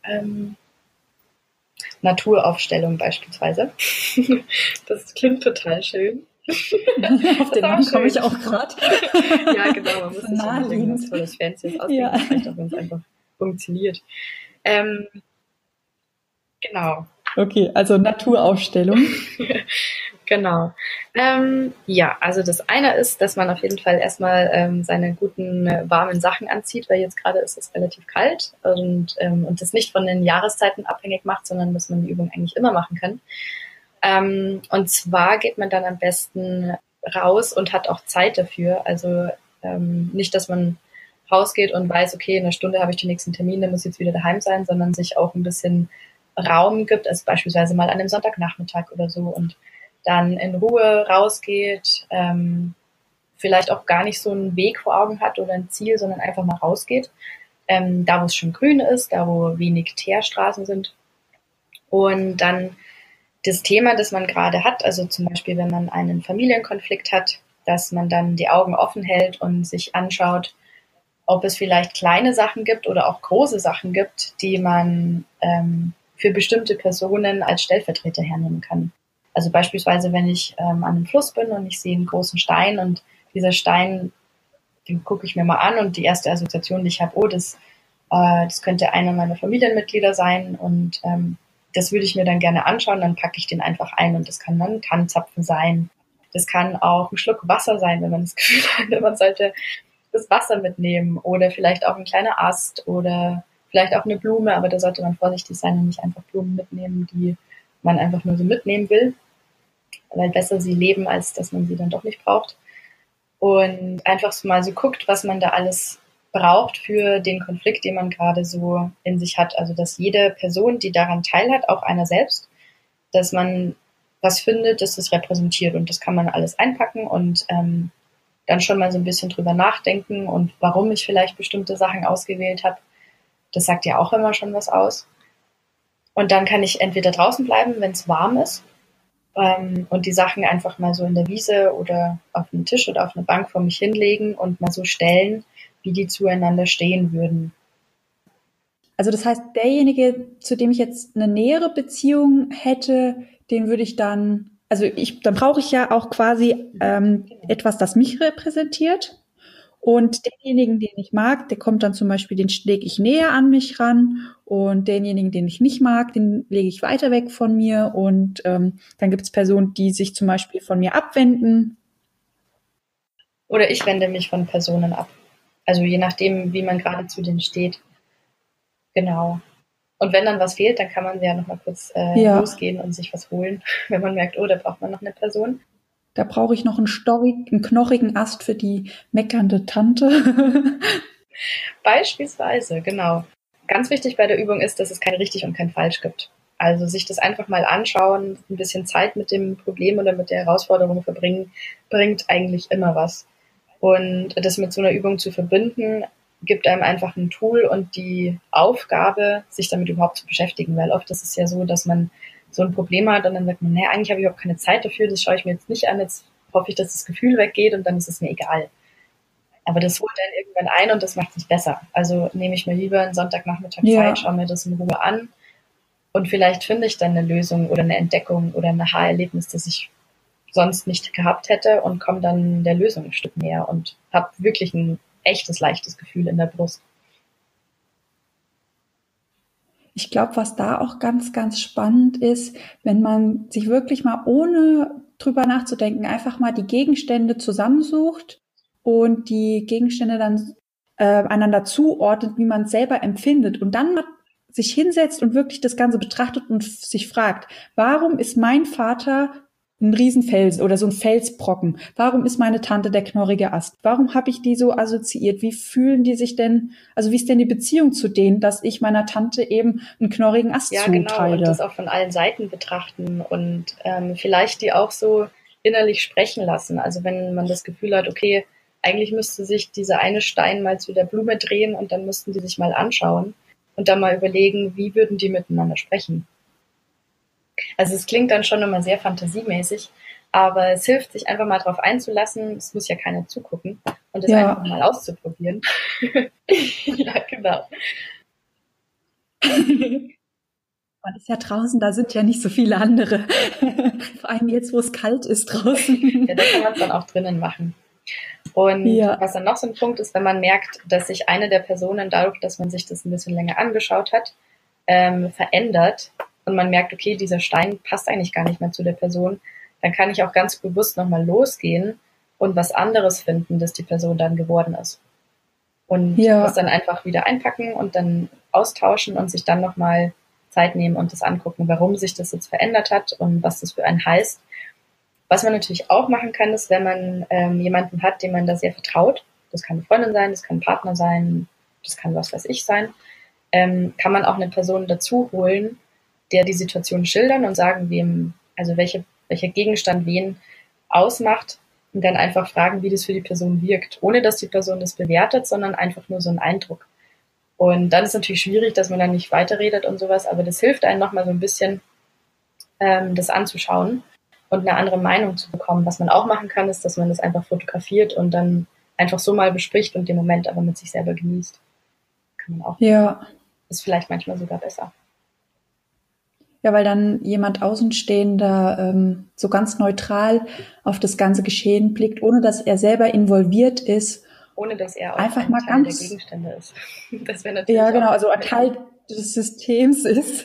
Naturaufstellung beispielsweise. Das klingt total schön. Auf den Namen komme ich auch gerade. Ja, genau. Man muss sich ja nicht irgendwas Tolles, Fancyes ausdenken. Ja. Das reicht auch, wenn es einfach funktioniert. Genau. Okay, also Naturaufstellung. Genau. Also das eine ist, dass man auf jeden Fall erstmal seine guten, warmen Sachen anzieht, weil jetzt gerade ist es relativ kalt und das nicht von den Jahreszeiten abhängig macht, sondern dass man die Übung eigentlich immer machen kann. Und zwar geht man dann am besten raus und hat auch Zeit dafür. Also nicht, dass man rausgeht und weiß, okay, in einer Stunde habe ich den nächsten Termin, dann muss ich jetzt wieder daheim sein, sondern sich auch ein bisschen Raum gibt, also beispielsweise mal an einem Sonntagnachmittag oder so und dann in Ruhe rausgeht, vielleicht auch gar nicht so einen Weg vor Augen hat oder ein Ziel, sondern einfach mal rausgeht, da wo es schon grün ist, da wo wenig Teerstraßen sind und dann das Thema, das man gerade hat, also zum Beispiel, wenn man einen Familienkonflikt hat, dass man dann die Augen offen hält und sich anschaut, ob es vielleicht kleine Sachen gibt oder auch große Sachen gibt, die man für bestimmte Personen als Stellvertreter hernehmen kann. Also beispielsweise, wenn ich an einem Fluss bin und ich sehe einen großen Stein und dieser Stein, den gucke ich mir mal an und die erste Assoziation, die ich habe, das könnte einer meiner Familienmitglieder sein und das würde ich mir dann gerne anschauen, dann packe ich den einfach ein und das kann dann ein Tannenzapfen sein. Das kann auch ein Schluck Wasser sein, wenn man das Gefühl hat, man sollte das Wasser mitnehmen oder vielleicht auch ein kleiner Ast oder vielleicht auch eine Blume, aber da sollte man vorsichtig sein und nicht einfach Blumen mitnehmen, die man einfach nur so mitnehmen will, weil besser sie leben, als dass man sie dann doch nicht braucht. Und einfach so mal so guckt, was man da alles braucht für den Konflikt, den man gerade so in sich hat. Also dass jede Person, die daran teilhat, auch einer selbst, dass man was findet, das es repräsentiert und das kann man alles einpacken und dann schon mal so ein bisschen drüber nachdenken und warum ich vielleicht bestimmte Sachen ausgewählt habe. Das sagt ja auch immer schon was aus. Und dann kann ich entweder draußen bleiben, wenn es warm ist, und die Sachen einfach mal so in der Wiese oder auf einen Tisch oder auf eine Bank vor mich hinlegen und mal so stellen, wie die zueinander stehen würden. Also das heißt, derjenige, zu dem ich jetzt eine nähere Beziehung hätte, den würde ich dann, dann brauche ich ja auch quasi etwas, das mich repräsentiert. Und denjenigen, den ich mag, der kommt dann zum Beispiel, den lege ich näher an mich ran. Und denjenigen, den ich nicht mag, den lege ich weiter weg von mir. Und dann gibt es Personen, die sich zum Beispiel von mir abwenden. Oder ich wende mich von Personen ab. Also je nachdem, wie man gerade zu denen steht. Genau. Und wenn dann was fehlt, dann kann man ja nochmal kurz losgehen und sich was holen, wenn man merkt, oh, da braucht man noch eine Person. Da brauche ich noch einen knochigen Ast für die meckernde Tante. Beispielsweise, genau. Ganz wichtig bei der Übung ist, dass es kein richtig und kein falsch gibt. Also sich das einfach mal anschauen, ein bisschen Zeit mit dem Problem oder mit der Herausforderung verbringen, bringt eigentlich immer was. Und das mit so einer Übung zu verbinden, gibt einem einfach ein Tool und die Aufgabe, sich damit überhaupt zu beschäftigen. Weil oft ist es ja so, dass man so ein Problem hat und dann sagt man, naja, eigentlich habe ich überhaupt keine Zeit dafür, das schaue ich mir jetzt nicht an, jetzt hoffe ich, dass das Gefühl weggeht und dann ist es mir egal. Aber das holt dann irgendwann ein und das macht es nicht besser. Also nehme ich mir lieber einen Sonntagnachmittag Zeit, schaue mir das in Ruhe an und vielleicht finde ich dann eine Lösung oder eine Entdeckung oder ein Aha-Erlebnis, das ich sonst nicht gehabt hätte und komme dann der Lösung ein Stück näher und habe wirklich ein echtes, leichtes Gefühl in der Brust. Ich glaube, was da auch ganz, ganz spannend ist, wenn man sich wirklich mal ohne drüber nachzudenken, einfach mal die Gegenstände zusammensucht und die Gegenstände dann einander zuordnet, wie man es selber empfindet und dann mal sich hinsetzt und wirklich das Ganze betrachtet und sich fragt, warum ist mein Vater ein Riesenfelsen oder so ein Felsbrocken? Warum ist meine Tante der knorrige Ast? Warum habe ich die so assoziiert? Wie fühlen die sich denn, also wie ist denn die Beziehung zu denen, dass ich meiner Tante eben einen knorrigen Ast zuteile? Ja, genau, und das auch von allen Seiten betrachten und vielleicht die auch so innerlich sprechen lassen. Also wenn man das Gefühl hat, okay, eigentlich müsste sich dieser eine Stein mal zu der Blume drehen und dann müssten die sich mal anschauen und dann mal überlegen, wie würden die miteinander sprechen. Also es klingt dann schon immer sehr fantasiemäßig, aber es hilft, sich einfach mal drauf einzulassen. Es muss ja keiner zugucken und es einfach mal auszuprobieren. Ja, genau. Man ist ja draußen, da sind ja nicht so viele andere. Vor allem jetzt, wo es kalt ist draußen. Ja, da kann man es dann auch drinnen machen. Und was dann noch so ein Punkt ist, wenn man merkt, dass sich eine der Personen dadurch, dass man sich das ein bisschen länger angeschaut hat, verändert und man merkt, okay, dieser Stein passt eigentlich gar nicht mehr zu der Person, dann kann ich auch ganz bewusst nochmal losgehen und was anderes finden, das die Person dann geworden ist. Und das dann einfach wieder einpacken und dann austauschen und sich dann nochmal Zeit nehmen und das angucken, warum sich das jetzt verändert hat und was das für einen heißt. Was man natürlich auch machen kann, ist, wenn man jemanden hat, dem man da sehr vertraut, das kann eine Freundin sein, das kann ein Partner sein, das kann was weiß ich sein, kann man auch eine Person dazu holen, der die Situation schildern und sagen, welcher Gegenstand wen ausmacht und dann einfach fragen, wie das für die Person wirkt, ohne dass die Person das bewertet, sondern einfach nur so einen Eindruck. Und dann ist natürlich schwierig, dass man dann nicht weiterredet und sowas, aber das hilft einem nochmal so ein bisschen, das anzuschauen und eine andere Meinung zu bekommen. Was man auch machen kann, ist, dass man das einfach fotografiert und dann einfach so mal bespricht und den Moment aber mit sich selber genießt. Kann man auch. Ja. Ist vielleicht manchmal sogar besser. Ja, weil dann jemand Außenstehender so ganz neutral auf das ganze Geschehen blickt, ohne dass er selber involviert ist. Ohne dass er auch einfach ein mal Teil ganz, der Gegenstände ist. Das wäre natürlich ja, genau, also ein Teil des Systems ist.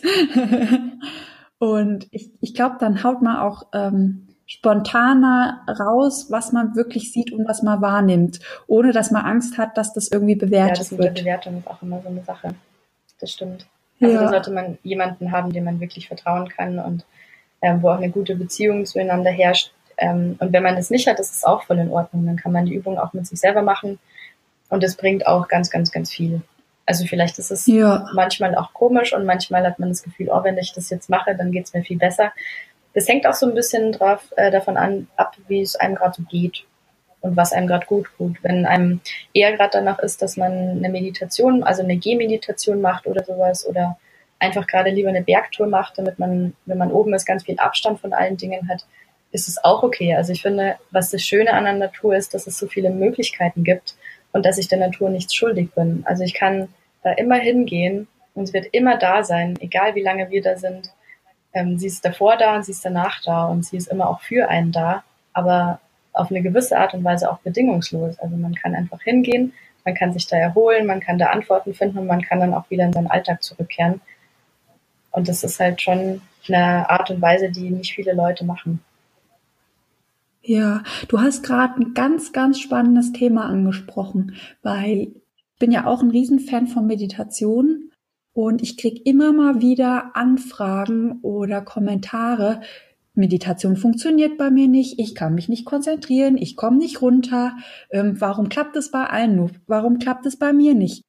Und ich glaube, dann haut man auch spontaner raus, was man wirklich sieht und was man wahrnimmt, ohne dass man Angst hat, dass das irgendwie bewertet wird. Ja, das mit der Bewertung ist auch immer so eine Sache. Das stimmt. Also da sollte man jemanden haben, dem man wirklich vertrauen kann und wo auch eine gute Beziehung zueinander herrscht. Und wenn man das nicht hat, ist es auch voll in Ordnung. Dann kann man die Übung auch mit sich selber machen und das bringt auch ganz, ganz, ganz viel. Also vielleicht ist es manchmal auch komisch und manchmal hat man das Gefühl, oh, wenn ich das jetzt mache, dann geht es mir viel besser. Das hängt auch so ein bisschen davon ab, wie es einem gerade so geht und was einem gerade gut tut. Wenn einem eher gerade danach ist, dass man eine Meditation, also eine Gehmeditation macht oder sowas oder einfach gerade lieber eine Bergtour macht, damit man, wenn man oben ist, ganz viel Abstand von allen Dingen hat, ist es auch okay. Also ich finde, was das Schöne an der Natur ist, dass es so viele Möglichkeiten gibt und dass ich der Natur nichts schuldig bin. Also ich kann da immer hingehen und sie wird immer da sein, egal wie lange wir da sind. Sie ist davor da und sie ist danach da und sie ist immer auch für einen da, aber auf eine gewisse Art und Weise auch bedingungslos. Also man kann einfach hingehen, man kann sich da erholen, man kann da Antworten finden und man kann dann auch wieder in seinen Alltag zurückkehren. Und das ist halt schon eine Art und Weise, die nicht viele Leute machen. Ja, du hast gerade ein ganz, ganz spannendes Thema angesprochen, weil ich bin ja auch ein Riesenfan von Meditation und ich kriege immer mal wieder Anfragen oder Kommentare. Meditation funktioniert bei mir nicht, ich kann mich nicht konzentrieren, ich komme nicht runter. Warum klappt es bei allen nur? Warum klappt es bei mir nicht?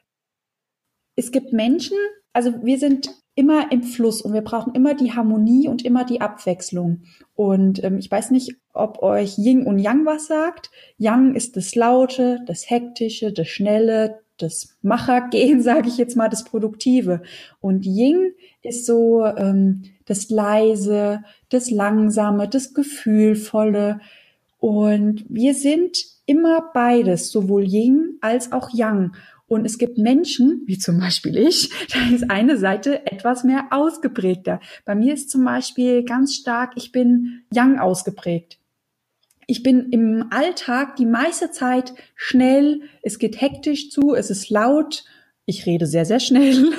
Es gibt Menschen, also wir sind immer im Fluss und wir brauchen immer die Harmonie und immer die Abwechslung. Und ich weiß nicht, ob euch Yin und Yang was sagt. Yang ist das Laute, das Hektische, das Schnelle, das Machergehen, sage ich jetzt mal, das Produktive. Und Yin ist so das Leise, das Langsame, das Gefühlvolle. Und wir sind immer beides, sowohl Yin als auch Yang. Und es gibt Menschen, wie zum Beispiel ich, da ist eine Seite etwas mehr ausgeprägter. Bei mir ist zum Beispiel ganz stark, ich bin Yang ausgeprägt. Ich bin im Alltag die meiste Zeit schnell, es geht hektisch zu, es ist laut, ich rede sehr, sehr schnell.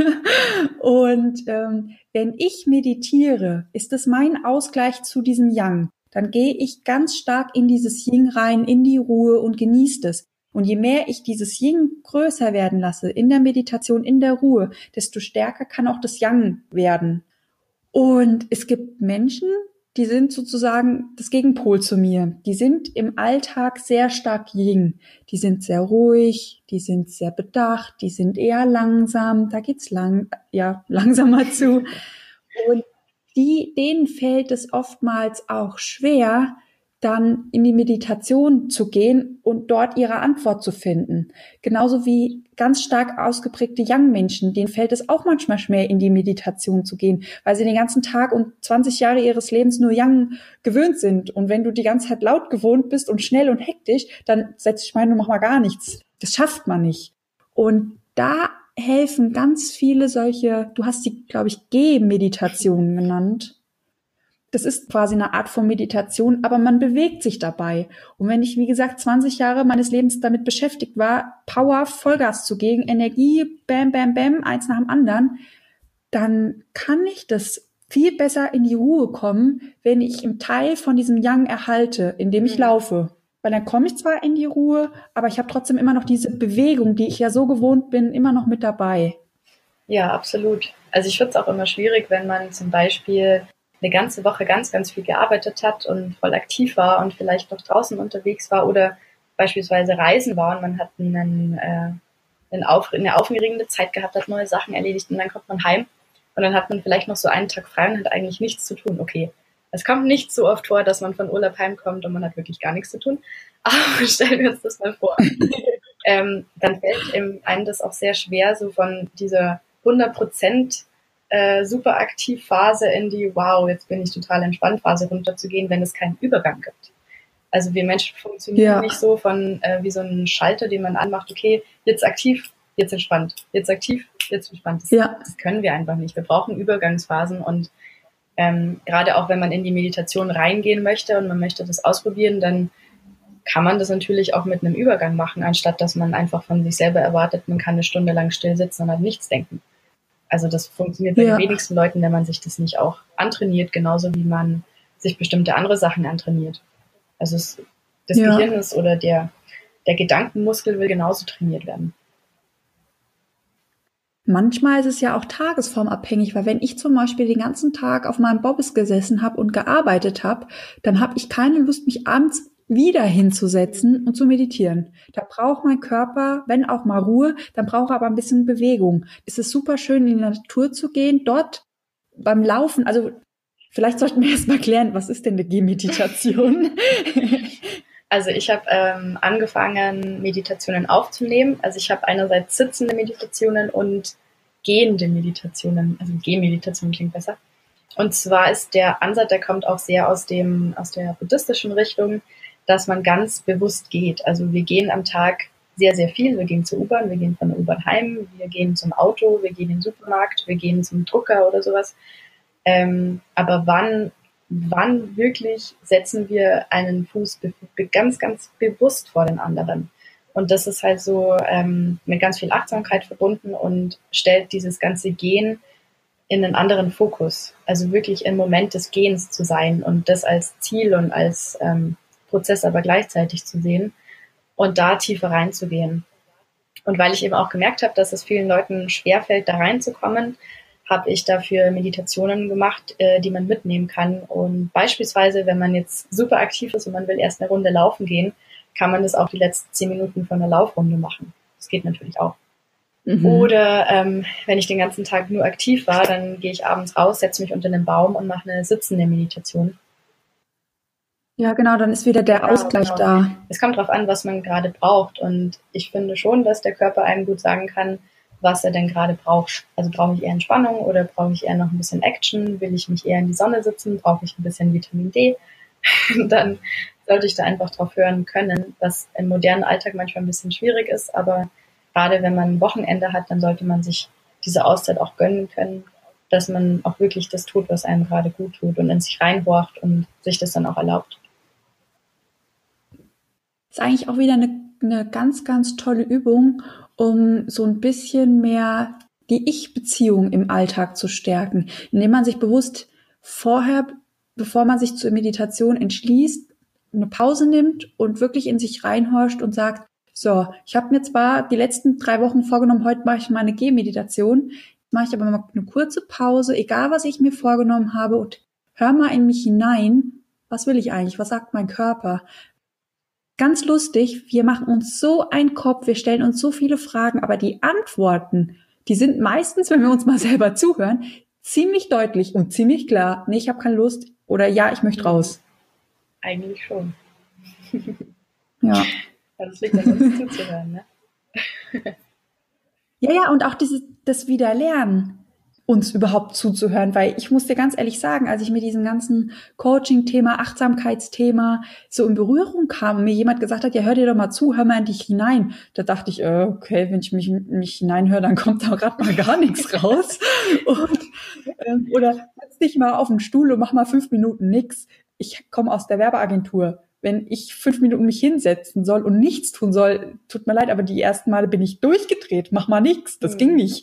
Und wenn ich meditiere, ist es mein Ausgleich zu diesem Yang. Dann gehe ich ganz stark in dieses Yin rein, in die Ruhe und genieße es. Und je mehr ich dieses Yin größer werden lasse, in der Meditation, in der Ruhe, desto stärker kann auch das Yang werden. Und es gibt Menschen, die sind sozusagen das Gegenpol zu mir. Die sind im Alltag sehr stark Yin. Die sind sehr ruhig, die sind sehr bedacht, die sind eher langsam. Da geht's langsamer zu. Und denen fällt es oftmals auch schwer, dann in die Meditation zu gehen und dort ihre Antwort zu finden. Genauso wie ganz stark ausgeprägte Yang-Menschen, denen fällt es auch manchmal schwer, in die Meditation zu gehen, weil sie den ganzen Tag und 20 Jahre ihres Lebens nur Yang gewöhnt sind. Und wenn du die ganze Zeit laut gewohnt bist und schnell und hektisch, dann setz dich mal hin und mach mal gar nichts. Das schafft man nicht. Und da helfen ganz viele solche, du hast die, glaube ich, Gehmeditationen genannt. Das ist quasi eine Art von Meditation, aber man bewegt sich dabei. Und wenn ich, wie gesagt, 20 Jahre meines Lebens damit beschäftigt war, Power, Vollgas zu geben, Energie, bam, bam, bam, eins nach dem anderen, dann kann ich das viel besser in die Ruhe kommen, wenn ich einen Teil von diesem Yang erhalte, indem ich laufe. Weil dann komme ich zwar in die Ruhe, aber ich habe trotzdem immer noch diese Bewegung, die ich ja so gewohnt bin, immer noch mit dabei. Ja, absolut. Also ich finde es auch immer schwierig, wenn man zum Beispiel eine ganze Woche ganz, ganz viel gearbeitet hat und voll aktiv war und vielleicht noch draußen unterwegs war oder beispielsweise reisen war und man hat eine aufregende Zeit gehabt, hat neue Sachen erledigt und dann kommt man heim und dann hat man vielleicht noch so einen Tag frei und hat eigentlich nichts zu tun. Okay, es kommt nicht so oft vor, dass man von Urlaub heimkommt und man hat wirklich gar nichts zu tun, aber stellen wir uns das mal vor. Dann fällt einem das auch sehr schwer, so von dieser 100% super aktiv Phase in die wow, jetzt bin ich total entspannt Phase runterzugehen, wenn es keinen Übergang gibt. Also wir Menschen funktionieren nicht so von wie so ein Schalter, den man anmacht, okay, jetzt aktiv, jetzt entspannt, jetzt aktiv, jetzt entspannt. Das können wir einfach nicht. Wir brauchen Übergangsphasen und gerade auch wenn man in die Meditation reingehen möchte und man möchte das ausprobieren, dann kann man das natürlich auch mit einem Übergang machen, anstatt dass man einfach von sich selber erwartet, man kann eine Stunde lang still sitzen und an nichts denken. Also das funktioniert bei den wenigsten Leuten, wenn man sich das nicht auch antrainiert, genauso wie man sich bestimmte andere Sachen antrainiert. Also das Gehirn ist oder der Gedankenmuskel will genauso trainiert werden. Manchmal ist es ja auch tagesformabhängig, weil wenn ich zum Beispiel den ganzen Tag auf meinem Bobbes gesessen habe und gearbeitet habe, dann habe ich keine Lust, mich abends wieder hinzusetzen und zu meditieren. Da braucht mein Körper, wenn auch mal Ruhe, dann braucht er aber ein bisschen Bewegung. Es ist super schön, in die Natur zu gehen, dort beim Laufen, also vielleicht sollten wir erst mal klären, was ist denn eine Gehmeditation? Also ich habe angefangen, Meditationen aufzunehmen. Also ich habe einerseits sitzende Meditationen und gehende Meditationen, also Gehmeditation klingt besser. Und zwar ist der Ansatz, der kommt auch sehr aus der buddhistischen Richtung, dass man ganz bewusst geht. Also wir gehen am Tag sehr, sehr viel. Wir gehen zur U-Bahn, wir gehen von der U-Bahn heim, wir gehen zum Auto, wir gehen in den Supermarkt, wir gehen zum Drucker oder sowas. Aber wann wirklich setzen wir einen Fuß ganz, ganz bewusst vor den anderen? Und das ist halt so mit ganz viel Achtsamkeit verbunden und stellt dieses ganze Gehen in einen anderen Fokus. Also wirklich im Moment des Gehens zu sein und das als Ziel und als Prozess aber gleichzeitig zu sehen und da tiefer reinzugehen. Und weil ich eben auch gemerkt habe, dass es vielen Leuten schwerfällt, da reinzukommen, habe ich dafür Meditationen gemacht, die man mitnehmen kann. Und beispielsweise, wenn man jetzt super aktiv ist und man will erst eine Runde laufen gehen, kann man das auch die letzten 10 Minuten von der Laufrunde machen. Das geht natürlich auch. Oder wenn ich den ganzen Tag nur aktiv war, dann gehe ich abends raus, setze mich unter einen Baum und mache eine sitzende Meditation. Ja, genau, dann ist wieder der Ausgleich da. Es kommt darauf an, was man gerade braucht. Und ich finde schon, dass der Körper einem gut sagen kann, was er denn gerade braucht. Also brauche ich eher Entspannung oder brauche ich eher noch ein bisschen Action? Will ich mich eher in die Sonne sitzen? Brauche ich ein bisschen Vitamin D? Dann sollte ich da einfach drauf hören können, was im modernen Alltag manchmal ein bisschen schwierig ist. Aber gerade wenn man ein Wochenende hat, dann sollte man sich diese Auszeit auch gönnen können, dass man auch wirklich das tut, was einem gerade gut tut und in sich reinhorcht und sich das dann auch erlaubt. Das ist eigentlich auch wieder eine ganz, ganz tolle Übung, um so ein bisschen mehr die Ich-Beziehung im Alltag zu stärken, indem man sich bewusst vorher, bevor man sich zur Meditation entschließt, eine Pause nimmt und wirklich in sich reinhorcht und sagt, so, ich habe mir zwar die letzten 3 Wochen vorgenommen, heute mache ich mal eine Gehmeditation, jetzt mache ich aber mal eine kurze Pause, egal was ich mir vorgenommen habe, und hör mal in mich hinein, was will ich eigentlich, was sagt mein Körper? Ganz lustig, wir machen uns so einen Kopf, wir stellen uns so viele Fragen, aber die Antworten, die sind meistens, wenn wir uns mal selber zuhören, ziemlich deutlich und ziemlich klar. Nee, ich habe keine Lust oder ja, ich möchte raus. Eigentlich schon. Ja. Das liegt an uns zuzuhören, ne? Ja, und auch das Wiederlernen, uns überhaupt zuzuhören, weil ich muss dir ganz ehrlich sagen, als ich mit diesem ganzen Coaching-Thema, Achtsamkeitsthema so in Berührung kam und mir jemand gesagt hat, ja, hör dir doch mal zu, hör mal in dich hinein, da dachte ich, okay, wenn ich mich hineinhöre, dann kommt da gerade mal gar nichts raus. Oder setz dich mal auf den Stuhl und mach mal 5 Minuten nix. Ich komme aus der Werbeagentur. Wenn ich 5 Minuten mich hinsetzen soll und nichts tun soll, tut mir leid, aber die ersten Male bin ich durchgedreht, mach mal nichts, das ging nicht.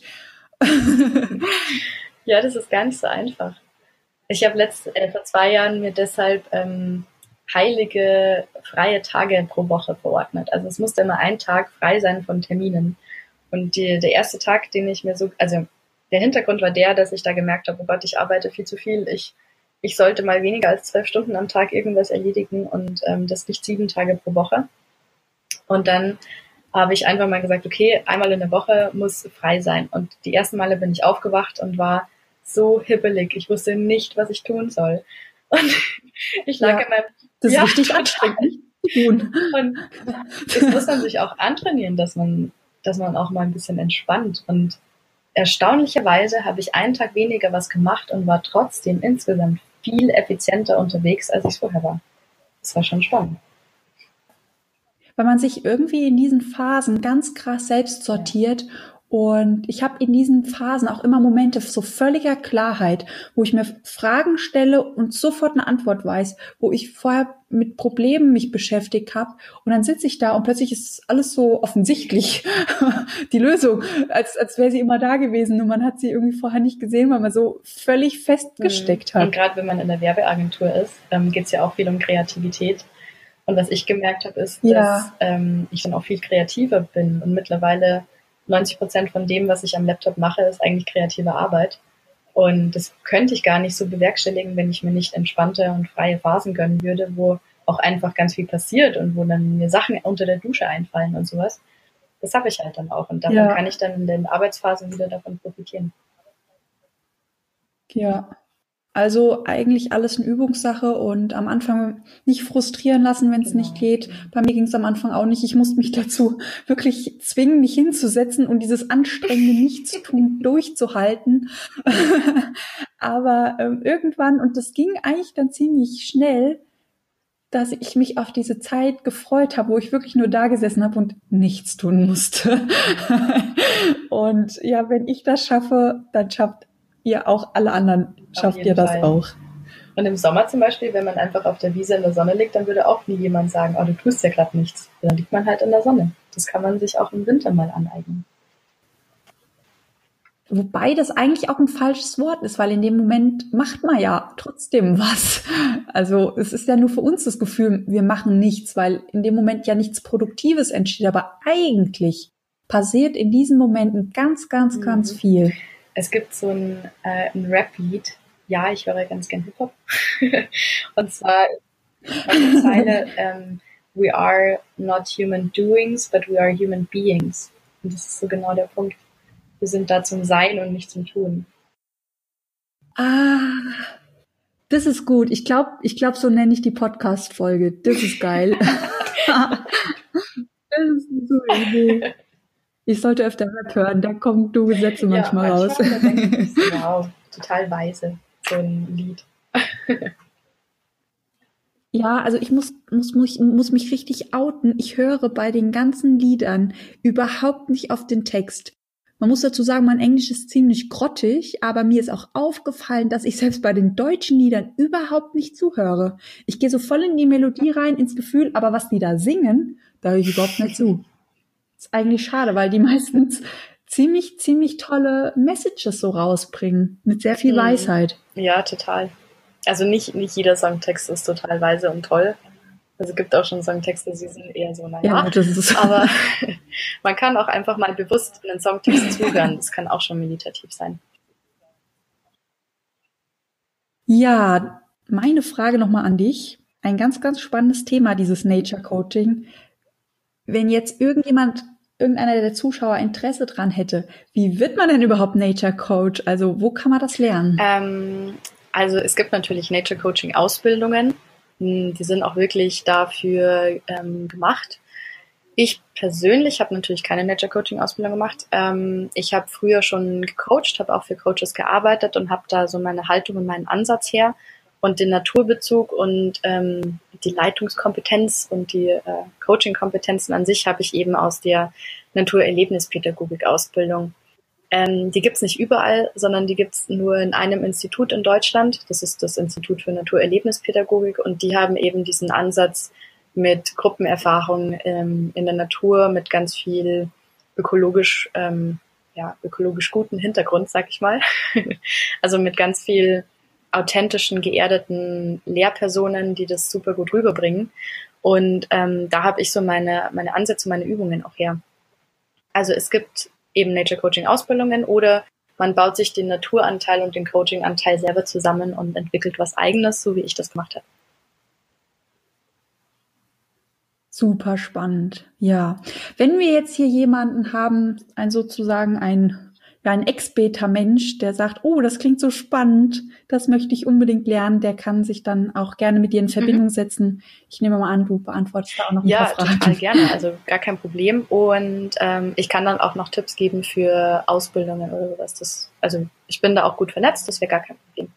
Ja, das ist gar nicht so einfach. Ich habe vor 2 Jahren mir deshalb heilige freie Tage pro Woche verordnet. Also es musste immer ein Tag frei sein von Terminen. Und der erste Tag, den ich mir also der Hintergrund war der, dass ich da gemerkt habe, oh Gott, ich arbeite viel zu viel. Ich sollte mal weniger als 12 Stunden am Tag irgendwas erledigen und das nicht 7 Tage pro Woche. Und dann habe ich einfach mal gesagt, okay, einmal in der Woche muss frei sein. Und die ersten Male bin ich aufgewacht und war so hibbelig. Ich wusste nicht, was ich tun soll. Und ich lag in meinem... Das ist richtig anstrengend. Und das muss man sich auch antrainieren, dass man auch mal ein bisschen entspannt. Und erstaunlicherweise habe ich einen Tag weniger was gemacht und war trotzdem insgesamt viel effizienter unterwegs, als ich vorher war. Das war schon spannend. Weil man sich irgendwie in diesen Phasen ganz krass selbst sortiert. Und ich habe in diesen Phasen auch immer Momente so völliger Klarheit, wo ich mir Fragen stelle und sofort eine Antwort weiß, wo ich vorher mit Problemen mich beschäftigt habe. Und dann sitze ich da und plötzlich ist alles so offensichtlich, die Lösung, als wäre sie immer da gewesen. Und man hat sie irgendwie vorher nicht gesehen, weil man so völlig festgesteckt hat. Und gerade wenn man in der Werbeagentur ist, geht es ja auch viel um Kreativität. Und was ich gemerkt habe, ist, dass ich dann auch viel kreativer bin und mittlerweile 90% von dem, was ich am Laptop mache, ist eigentlich kreative Arbeit. Und das könnte ich gar nicht so bewerkstelligen, wenn ich mir nicht entspannte und freie Phasen gönnen würde, wo auch einfach ganz viel passiert und wo dann mir Sachen unter der Dusche einfallen und sowas. Das habe ich halt dann auch. Und davon kann ich dann in den Arbeitsphasen wieder davon profitieren. Ja. Also eigentlich alles eine Übungssache und am Anfang nicht frustrieren lassen, wenn es Genau. nicht geht. Bei mir ging es am Anfang auch nicht. Ich musste mich dazu wirklich zwingen, mich hinzusetzen und dieses anstrengende Nichtstun durchzuhalten. Aber irgendwann, und das ging eigentlich dann ziemlich schnell, dass ich mich auf diese Zeit gefreut habe, wo ich wirklich nur da gesessen habe und nichts tun musste. Und ja, wenn ich das schaffe, dann schafft ihr auch, alle anderen schafft ihr das Fall auch. Und im Sommer zum Beispiel, wenn man einfach auf der Wiese in der Sonne liegt, dann würde auch nie jemand sagen, oh, du tust ja gerade nichts. Dann liegt man halt in der Sonne. Das kann man sich auch im Winter mal aneignen. Wobei das eigentlich auch ein falsches Wort ist, weil in dem Moment macht man ja trotzdem was. Also es ist ja nur für uns das Gefühl, wir machen nichts, weil in dem Moment ja nichts Produktives entsteht. Aber eigentlich passiert in diesen Momenten ganz, ganz, ganz viel. Es gibt so ein Rap-Lied. Ja, ich höre ganz gern Hip-Hop. Und zwar die Zeile, we are not human doings, but we are human beings. Und das ist so genau der Punkt. Wir sind da zum Sein und nicht zum Tun. Ah, das ist gut. Ich glaube, so nenne ich die Podcast-Folge. Das ist geil. Das ist eine super Idee. Ich sollte öfter Rap hören. Da kommen du Sätze manchmal raus. Da denke ich, wow, total weise, so ein Lied. Ja, also ich muss mich richtig outen. Ich höre bei den ganzen Liedern überhaupt nicht auf den Text. Man muss dazu sagen, mein Englisch ist ziemlich grottig, aber mir ist auch aufgefallen, dass ich selbst bei den deutschen Liedern überhaupt nicht zuhöre. Ich gehe so voll in die Melodie rein, ins Gefühl, aber was die da singen, da höre ich überhaupt nicht zu. Ist eigentlich schade, weil die meistens ziemlich, ziemlich tolle Messages so rausbringen, mit sehr viel Weisheit. Ja, total. Also nicht jeder Songtext ist total weise und toll. Also es gibt auch schon Songtexte, die sind eher so, naja. Ja, aber man kann auch einfach mal bewusst einen Songtext zuhören. Das kann auch schon meditativ sein. Ja, meine Frage nochmal an dich. Ein ganz, ganz spannendes Thema, dieses Nature Coaching. Wenn jetzt irgendeiner der Zuschauer Interesse dran hätte, wie wird man denn überhaupt Nature Coach? Also wo kann man das lernen? Also es gibt natürlich Nature Coaching Ausbildungen. Die sind auch wirklich dafür gemacht. Ich persönlich habe natürlich keine Nature Coaching Ausbildung gemacht. Ich habe früher schon gecoacht, habe auch für Coaches gearbeitet und habe da so meine Haltung und meinen Ansatz her und den Naturbezug und die Leitungskompetenz und die Coaching-Kompetenzen an sich habe ich eben aus der Naturerlebnispädagogik-Ausbildung. Die gibt's nicht überall, sondern die gibt's nur in einem Institut in Deutschland. Das ist das Institut für Naturerlebnispädagogik und die haben eben diesen Ansatz mit Gruppenerfahrung in der Natur, mit ganz viel ökologisch guten Hintergrund, sag ich mal. Also mit ganz viel authentischen, geerdeten Lehrpersonen, die das super gut rüberbringen. Und da habe ich so meine Ansätze, meine Übungen auch her. Also es gibt eben Nature Coaching Ausbildungen oder man baut sich den Naturanteil und den Coaching-Anteil selber zusammen und entwickelt was Eigenes, so wie ich das gemacht habe. Super spannend, ja. Wenn wir jetzt hier jemanden haben, ein Ex-Beta-Mensch, der sagt, oh, das klingt so spannend, das möchte ich unbedingt lernen, der kann sich dann auch gerne mit dir in Verbindung setzen. Ich nehme mal an, du beantwortest da auch noch ein paar Fragen. Ja, total gerne, also gar kein Problem. Und ich kann dann auch noch Tipps geben für Ausbildungen oder sowas. Also ich bin da auch gut vernetzt, das wäre gar kein Problem.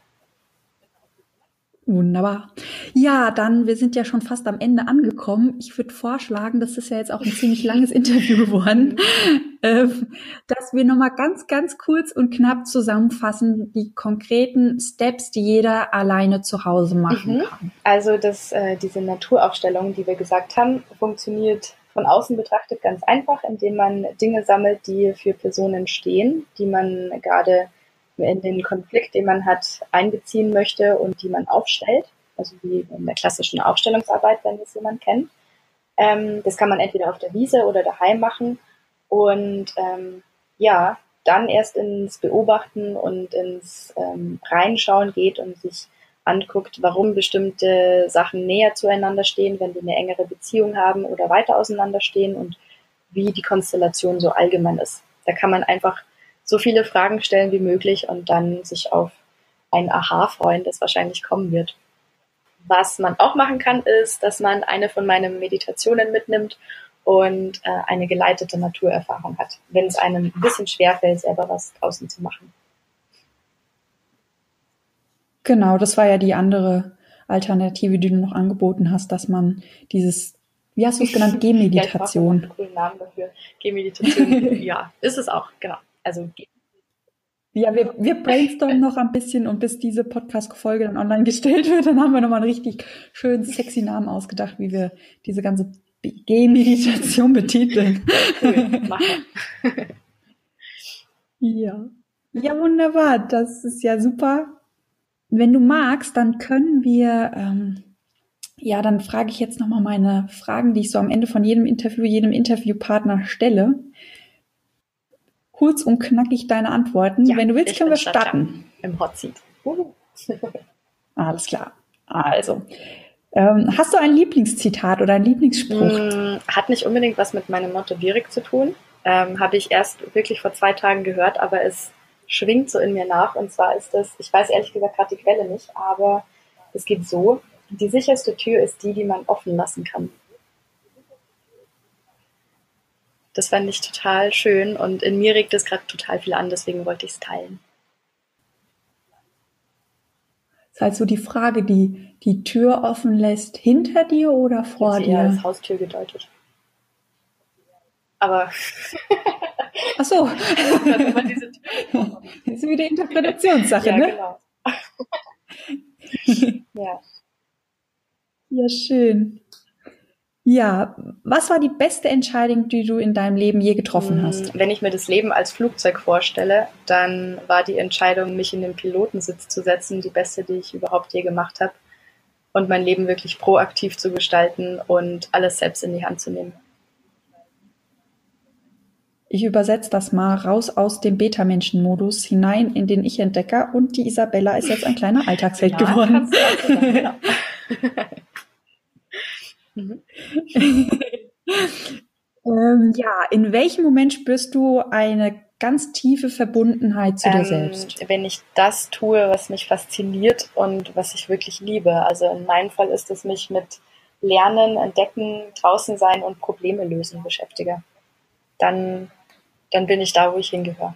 Wunderbar. Ja, dann, wir sind ja schon fast am Ende angekommen. Ich würde vorschlagen, das ist ja jetzt auch ein ziemlich langes Interview geworden, dass wir nochmal ganz, ganz kurz und knapp zusammenfassen, die konkreten Steps, die jeder alleine zu Hause machen kann. Also diese Naturaufstellung, die wir gesagt haben, funktioniert von außen betrachtet ganz einfach, indem man Dinge sammelt, die für Personen stehen, die man gerade in den Konflikt, den man hat, einbeziehen möchte und die man aufstellt, also wie in der klassischen Aufstellungsarbeit, wenn das jemand kennt. Das kann man entweder auf der Wiese oder daheim machen und dann erst ins Beobachten und ins Reinschauen geht und sich anguckt, warum bestimmte Sachen näher zueinander stehen, wenn die eine engere Beziehung haben oder weiter auseinander stehen und wie die Konstellation so allgemein ist. Da kann man einfach so viele Fragen stellen wie möglich und dann sich auf ein Aha-Freuen, das wahrscheinlich kommen wird. Was man auch machen kann, ist, dass man eine von meinen Meditationen mitnimmt und eine geleitete Naturerfahrung hat, wenn es einem ein bisschen schwerfällt, selber was draußen zu machen. Genau, das war ja die andere Alternative, die du noch angeboten hast, dass man dieses, wie hast du es genannt, Gehmeditation. Ja, ich brauche einen coolen Namen dafür. Gehmeditation, ja, ist es auch, genau. Also Ja, wir brainstormen noch ein bisschen und bis diese Podcast-Folge dann online gestellt wird, dann haben wir nochmal einen richtig schönen, sexy Namen ausgedacht, wie wir diese ganze Gehmeditation betiteln. cool, machen. Ja. Ja, wunderbar. Das ist ja super. Wenn du magst, dann können wir, dann frage ich jetzt nochmal meine Fragen, die ich so am Ende von jedem Interview, jedem Interviewpartner stelle. Kurz und knackig deine Antworten. Ja, wenn du willst, können wir starten. Im Hot Seat. Alles klar. Also, hast du ein Lieblingszitat oder ein Lieblingsspruch? Hat nicht unbedingt was mit meinem Motto Direkt zu tun. Habe ich erst wirklich vor 2 Tagen gehört, aber es schwingt so in mir nach. Und zwar ist das, ich weiß ehrlich gesagt gerade die Quelle nicht, aber es geht so, die sicherste Tür ist die, die man offen lassen kann. Das fand ich total schön und in mir regt es gerade total viel an, deswegen wollte ich es teilen. Das ist halt so die Frage, die Tür offen lässt, hinter dir oder vor dir? Ja, als Haustür gedeutet. Aber ach so. Das ist wieder Interpretationssache, ja, ne? Genau. Ja. Ja, schön. Ja, was war die beste Entscheidung, die du in deinem Leben je getroffen hast? Wenn ich mir das Leben als Flugzeug vorstelle, dann war die Entscheidung, mich in den Pilotensitz zu setzen, die beste, die ich überhaupt je gemacht habe. Und mein Leben wirklich proaktiv zu gestalten und alles selbst in die Hand zu nehmen. Ich übersetze das mal raus aus dem Beta-Menschen-Modus hinein in den Ich-Entdecker und die Isabella ist jetzt ein kleiner Alltagsheld geworden. Genau. In welchem Moment spürst du eine ganz tiefe Verbundenheit zu dir selbst? Wenn ich das tue, was mich fasziniert und was ich wirklich liebe. Also in meinem Fall ist es mich mit Lernen, Entdecken, draußen sein und Probleme lösen beschäftige. Dann bin ich da, wo ich hingehöre.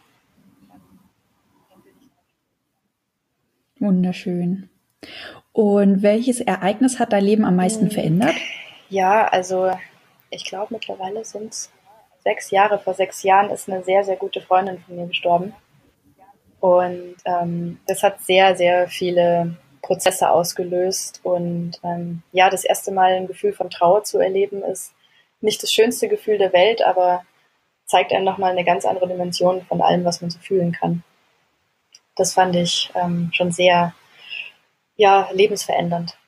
Wunderschön. Und welches Ereignis hat dein Leben am meisten verändert? Ja, also ich glaube mittlerweile sind es 6 Jahre. Vor 6 Jahren ist eine sehr, sehr gute Freundin von mir gestorben. Und das hat sehr, sehr viele Prozesse ausgelöst. Und das erste Mal ein Gefühl von Trauer zu erleben, ist nicht das schönste Gefühl der Welt, aber zeigt einem nochmal eine ganz andere Dimension von allem, was man so fühlen kann. Das fand ich schon sehr, lebensverändernd.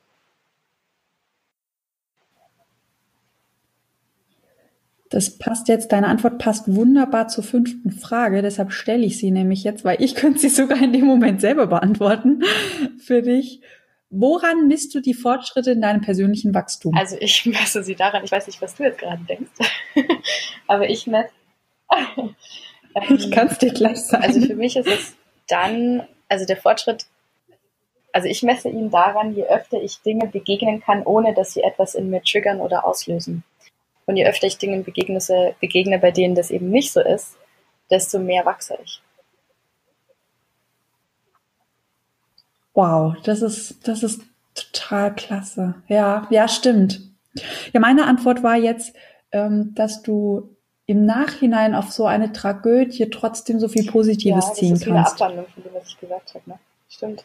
Deine Antwort passt wunderbar zur 5. Frage, deshalb stelle ich sie nämlich jetzt, weil ich könnte sie sogar in dem Moment selber beantworten für dich. Woran misst du die Fortschritte in deinem persönlichen Wachstum? Also ich messe sie daran, ich weiß nicht, was du jetzt gerade denkst, aber ich messe... ich kann es dir gleich sagen. Also für mich ist es dann, also der Fortschritt, also ich messe ihn daran, je öfter ich Dinge begegnen kann, ohne dass sie etwas in mir triggern oder auslösen. Und je öfter ich Dingen begegne, bei denen das eben nicht so ist, desto mehr wachse ich. Wow, das ist total klasse. Ja, stimmt. Ja, meine Antwort war jetzt, dass du im Nachhinein auf so eine Tragödie trotzdem so viel Positives ziehen kannst. Ja, das ist eine Abwandlung von dem, was ich gesagt habe, ne? Stimmt.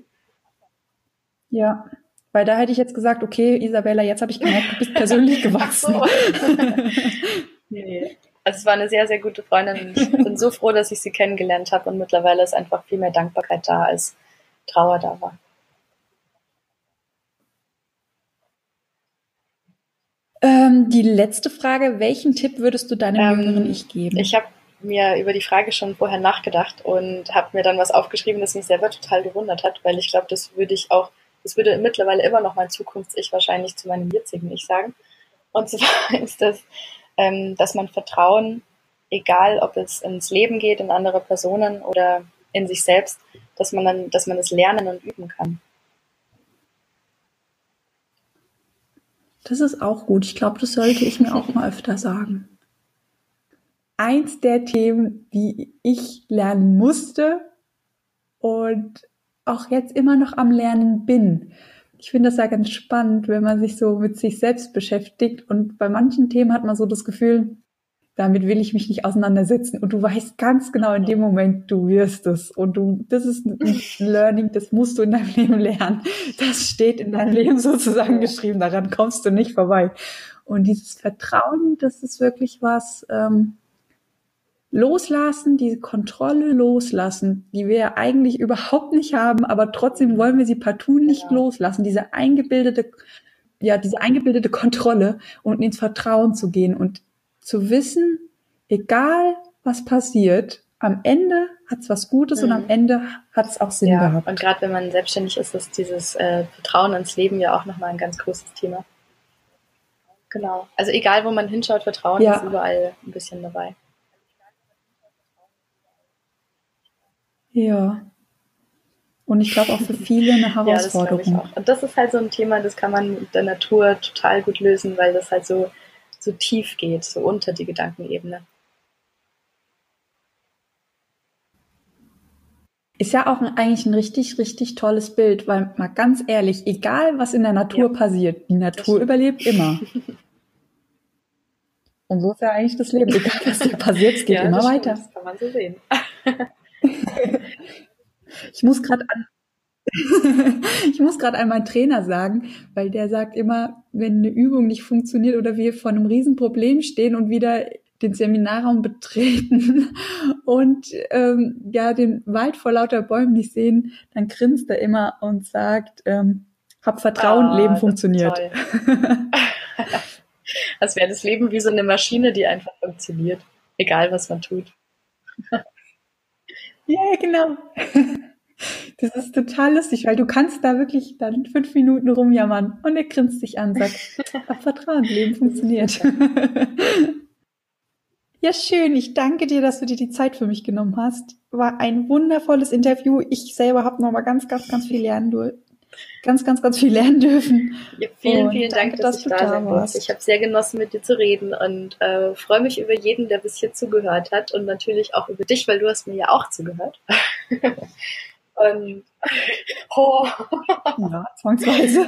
Ja, weil da hätte ich jetzt gesagt, okay, Isabella, jetzt habe ich gemerkt, du bist persönlich gewachsen. Ach so. Nee. Also es war eine sehr, sehr gute Freundin. Ich bin so froh, dass ich sie kennengelernt habe und mittlerweile ist einfach viel mehr Dankbarkeit da, als Trauer da war. Die letzte Frage, welchen Tipp würdest du deinem jüngeren Ich geben? Ich habe mir über die Frage schon vorher nachgedacht und habe mir dann was aufgeschrieben, das mich selber total gewundert hat, weil ich glaube, das würde mittlerweile immer noch mein Zukunfts-Ich wahrscheinlich zu meinem jetzigen Ich sagen. Und zwar ist das, dass man Vertrauen, egal ob es ins Leben geht, in andere Personen oder in sich selbst, dass man es lernen und üben kann. Das ist auch gut. Ich glaube, das sollte ich mir auch mal öfter sagen. Eins der Themen, die ich lernen musste und auch jetzt immer noch am Lernen bin. Ich finde das ja ganz spannend, wenn man sich so mit sich selbst beschäftigt, und bei manchen Themen hat man so das Gefühl, damit will ich mich nicht auseinandersetzen, und du weißt ganz genau in dem Moment, du wirst es, und das ist ein Learning, das musst du in deinem Leben lernen. Das steht in deinem Leben sozusagen geschrieben, daran kommst du nicht vorbei. Und dieses Vertrauen, das ist wirklich was, loslassen, diese Kontrolle loslassen, die wir ja eigentlich überhaupt nicht haben, aber trotzdem wollen wir sie partout nicht loslassen, diese eingebildete Kontrolle, und ins Vertrauen zu gehen und zu wissen, egal was passiert, am Ende hat es was Gutes und am Ende hat es auch Sinn gehabt. Und gerade wenn man selbstständig ist, ist dieses Vertrauen ins Leben ja auch nochmal ein ganz großes Thema. Genau. Also egal, wo man hinschaut, Vertrauen ist überall ein bisschen dabei. Ja. Und ich glaube auch für viele eine Herausforderung. Ja, das glaube ich auch. Und das ist halt so ein Thema, das kann man mit der Natur total gut lösen, weil das halt so tief geht, so unter die Gedankenebene. Ist ja auch eigentlich ein richtig, richtig tolles Bild, weil mal ganz ehrlich, egal was in der Natur passiert, die Natur überlebt immer. Und so ist ja eigentlich das Leben. Egal was dir passiert, es geht immer weiter. Das kann man so sehen. Ich muss gerade an meinen Trainer sagen, weil der sagt immer, wenn eine Übung nicht funktioniert oder wir vor einem Riesenproblem stehen und wieder den Seminarraum betreten und den Wald vor lauter Bäumen nicht sehen, dann grinst er immer und sagt, hab Vertrauen, Leben funktioniert. Als wäre das Leben wie so eine Maschine, die einfach funktioniert, egal was man tut. Ja, genau. Das ist total lustig, weil du kannst da wirklich dann 5 Minuten rumjammern und er grinst dich an, sagt, hab Vertrauen, Leben funktioniert. Ja, schön. Ich danke dir, dass du dir die Zeit für mich genommen hast. War ein wundervolles Interview. Ich selber habe noch mal ganz, ganz, ganz viel lernen dürfen. Ganz viel lernen dürfen. Ja, vielen Dank, dass ich da sein durfte. Ich habe sehr genossen, mit dir zu reden, und freue mich über jeden, der bis hier zugehört hat, und natürlich auch über dich, weil du hast mir ja auch zugehört. Und ja, zwangsweise.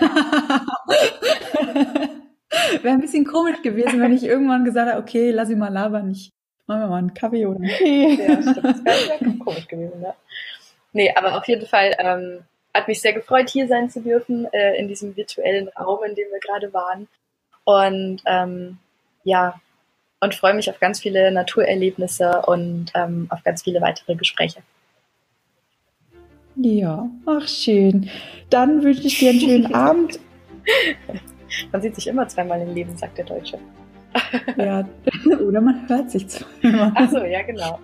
Wäre ein bisschen komisch gewesen, wenn ich irgendwann gesagt habe, okay, lass ihn mal labern, machen wir mal einen Kaffee oder einen Tee. Ja, stimmt, das wäre komisch gewesen, ja. Nee, aber auf jeden Fall hat mich sehr gefreut, hier sein zu dürfen, in diesem virtuellen Raum, in dem wir gerade waren. Und und freue mich auf ganz viele Naturerlebnisse und auf ganz viele weitere Gespräche. Ja, ach schön. Dann wünsche ich dir einen schönen Abend. Man sieht sich immer zweimal im Leben, sagt der Deutsche. Ja, oder man hört sich zweimal. Ach so, ja, genau.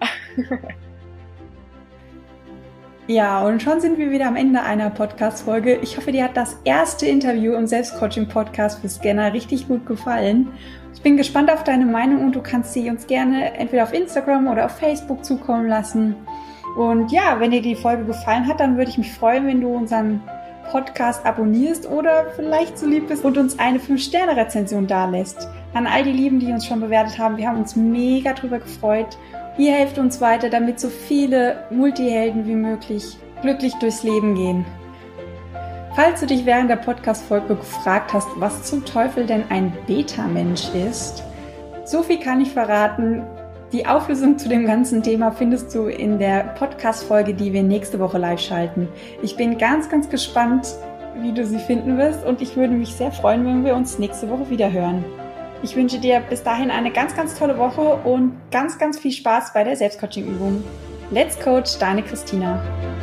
Ja, und schon sind wir wieder am Ende einer Podcast-Folge. Ich hoffe, dir hat das erste Interview im Selbstcoaching-Podcast für Scanner richtig gut gefallen. Ich bin gespannt auf deine Meinung, und du kannst sie uns gerne entweder auf Instagram oder auf Facebook zukommen lassen. Und ja, wenn dir die Folge gefallen hat, dann würde ich mich freuen, wenn du unseren Podcast abonnierst oder vielleicht so lieb bist und uns eine 5-Sterne-Rezension dalässt. An all die Lieben, die uns schon bewertet haben, wir haben uns mega drüber gefreut. Ihr helft uns weiter, damit so viele Multihelden wie möglich glücklich durchs Leben gehen. Falls du dich während der Podcast-Folge gefragt hast, was zum Teufel denn ein Beta-Mensch ist, so viel kann ich verraten. Die Auflösung zu dem ganzen Thema findest du in der Podcast-Folge, die wir nächste Woche live schalten. Ich bin ganz, ganz gespannt, wie du sie finden wirst, und ich würde mich sehr freuen, wenn wir uns nächste Woche wieder hören. Ich wünsche dir bis dahin eine ganz, ganz tolle Woche und ganz, ganz viel Spaß bei der Selbstcoaching-Übung. Let's Coach, deine Christina.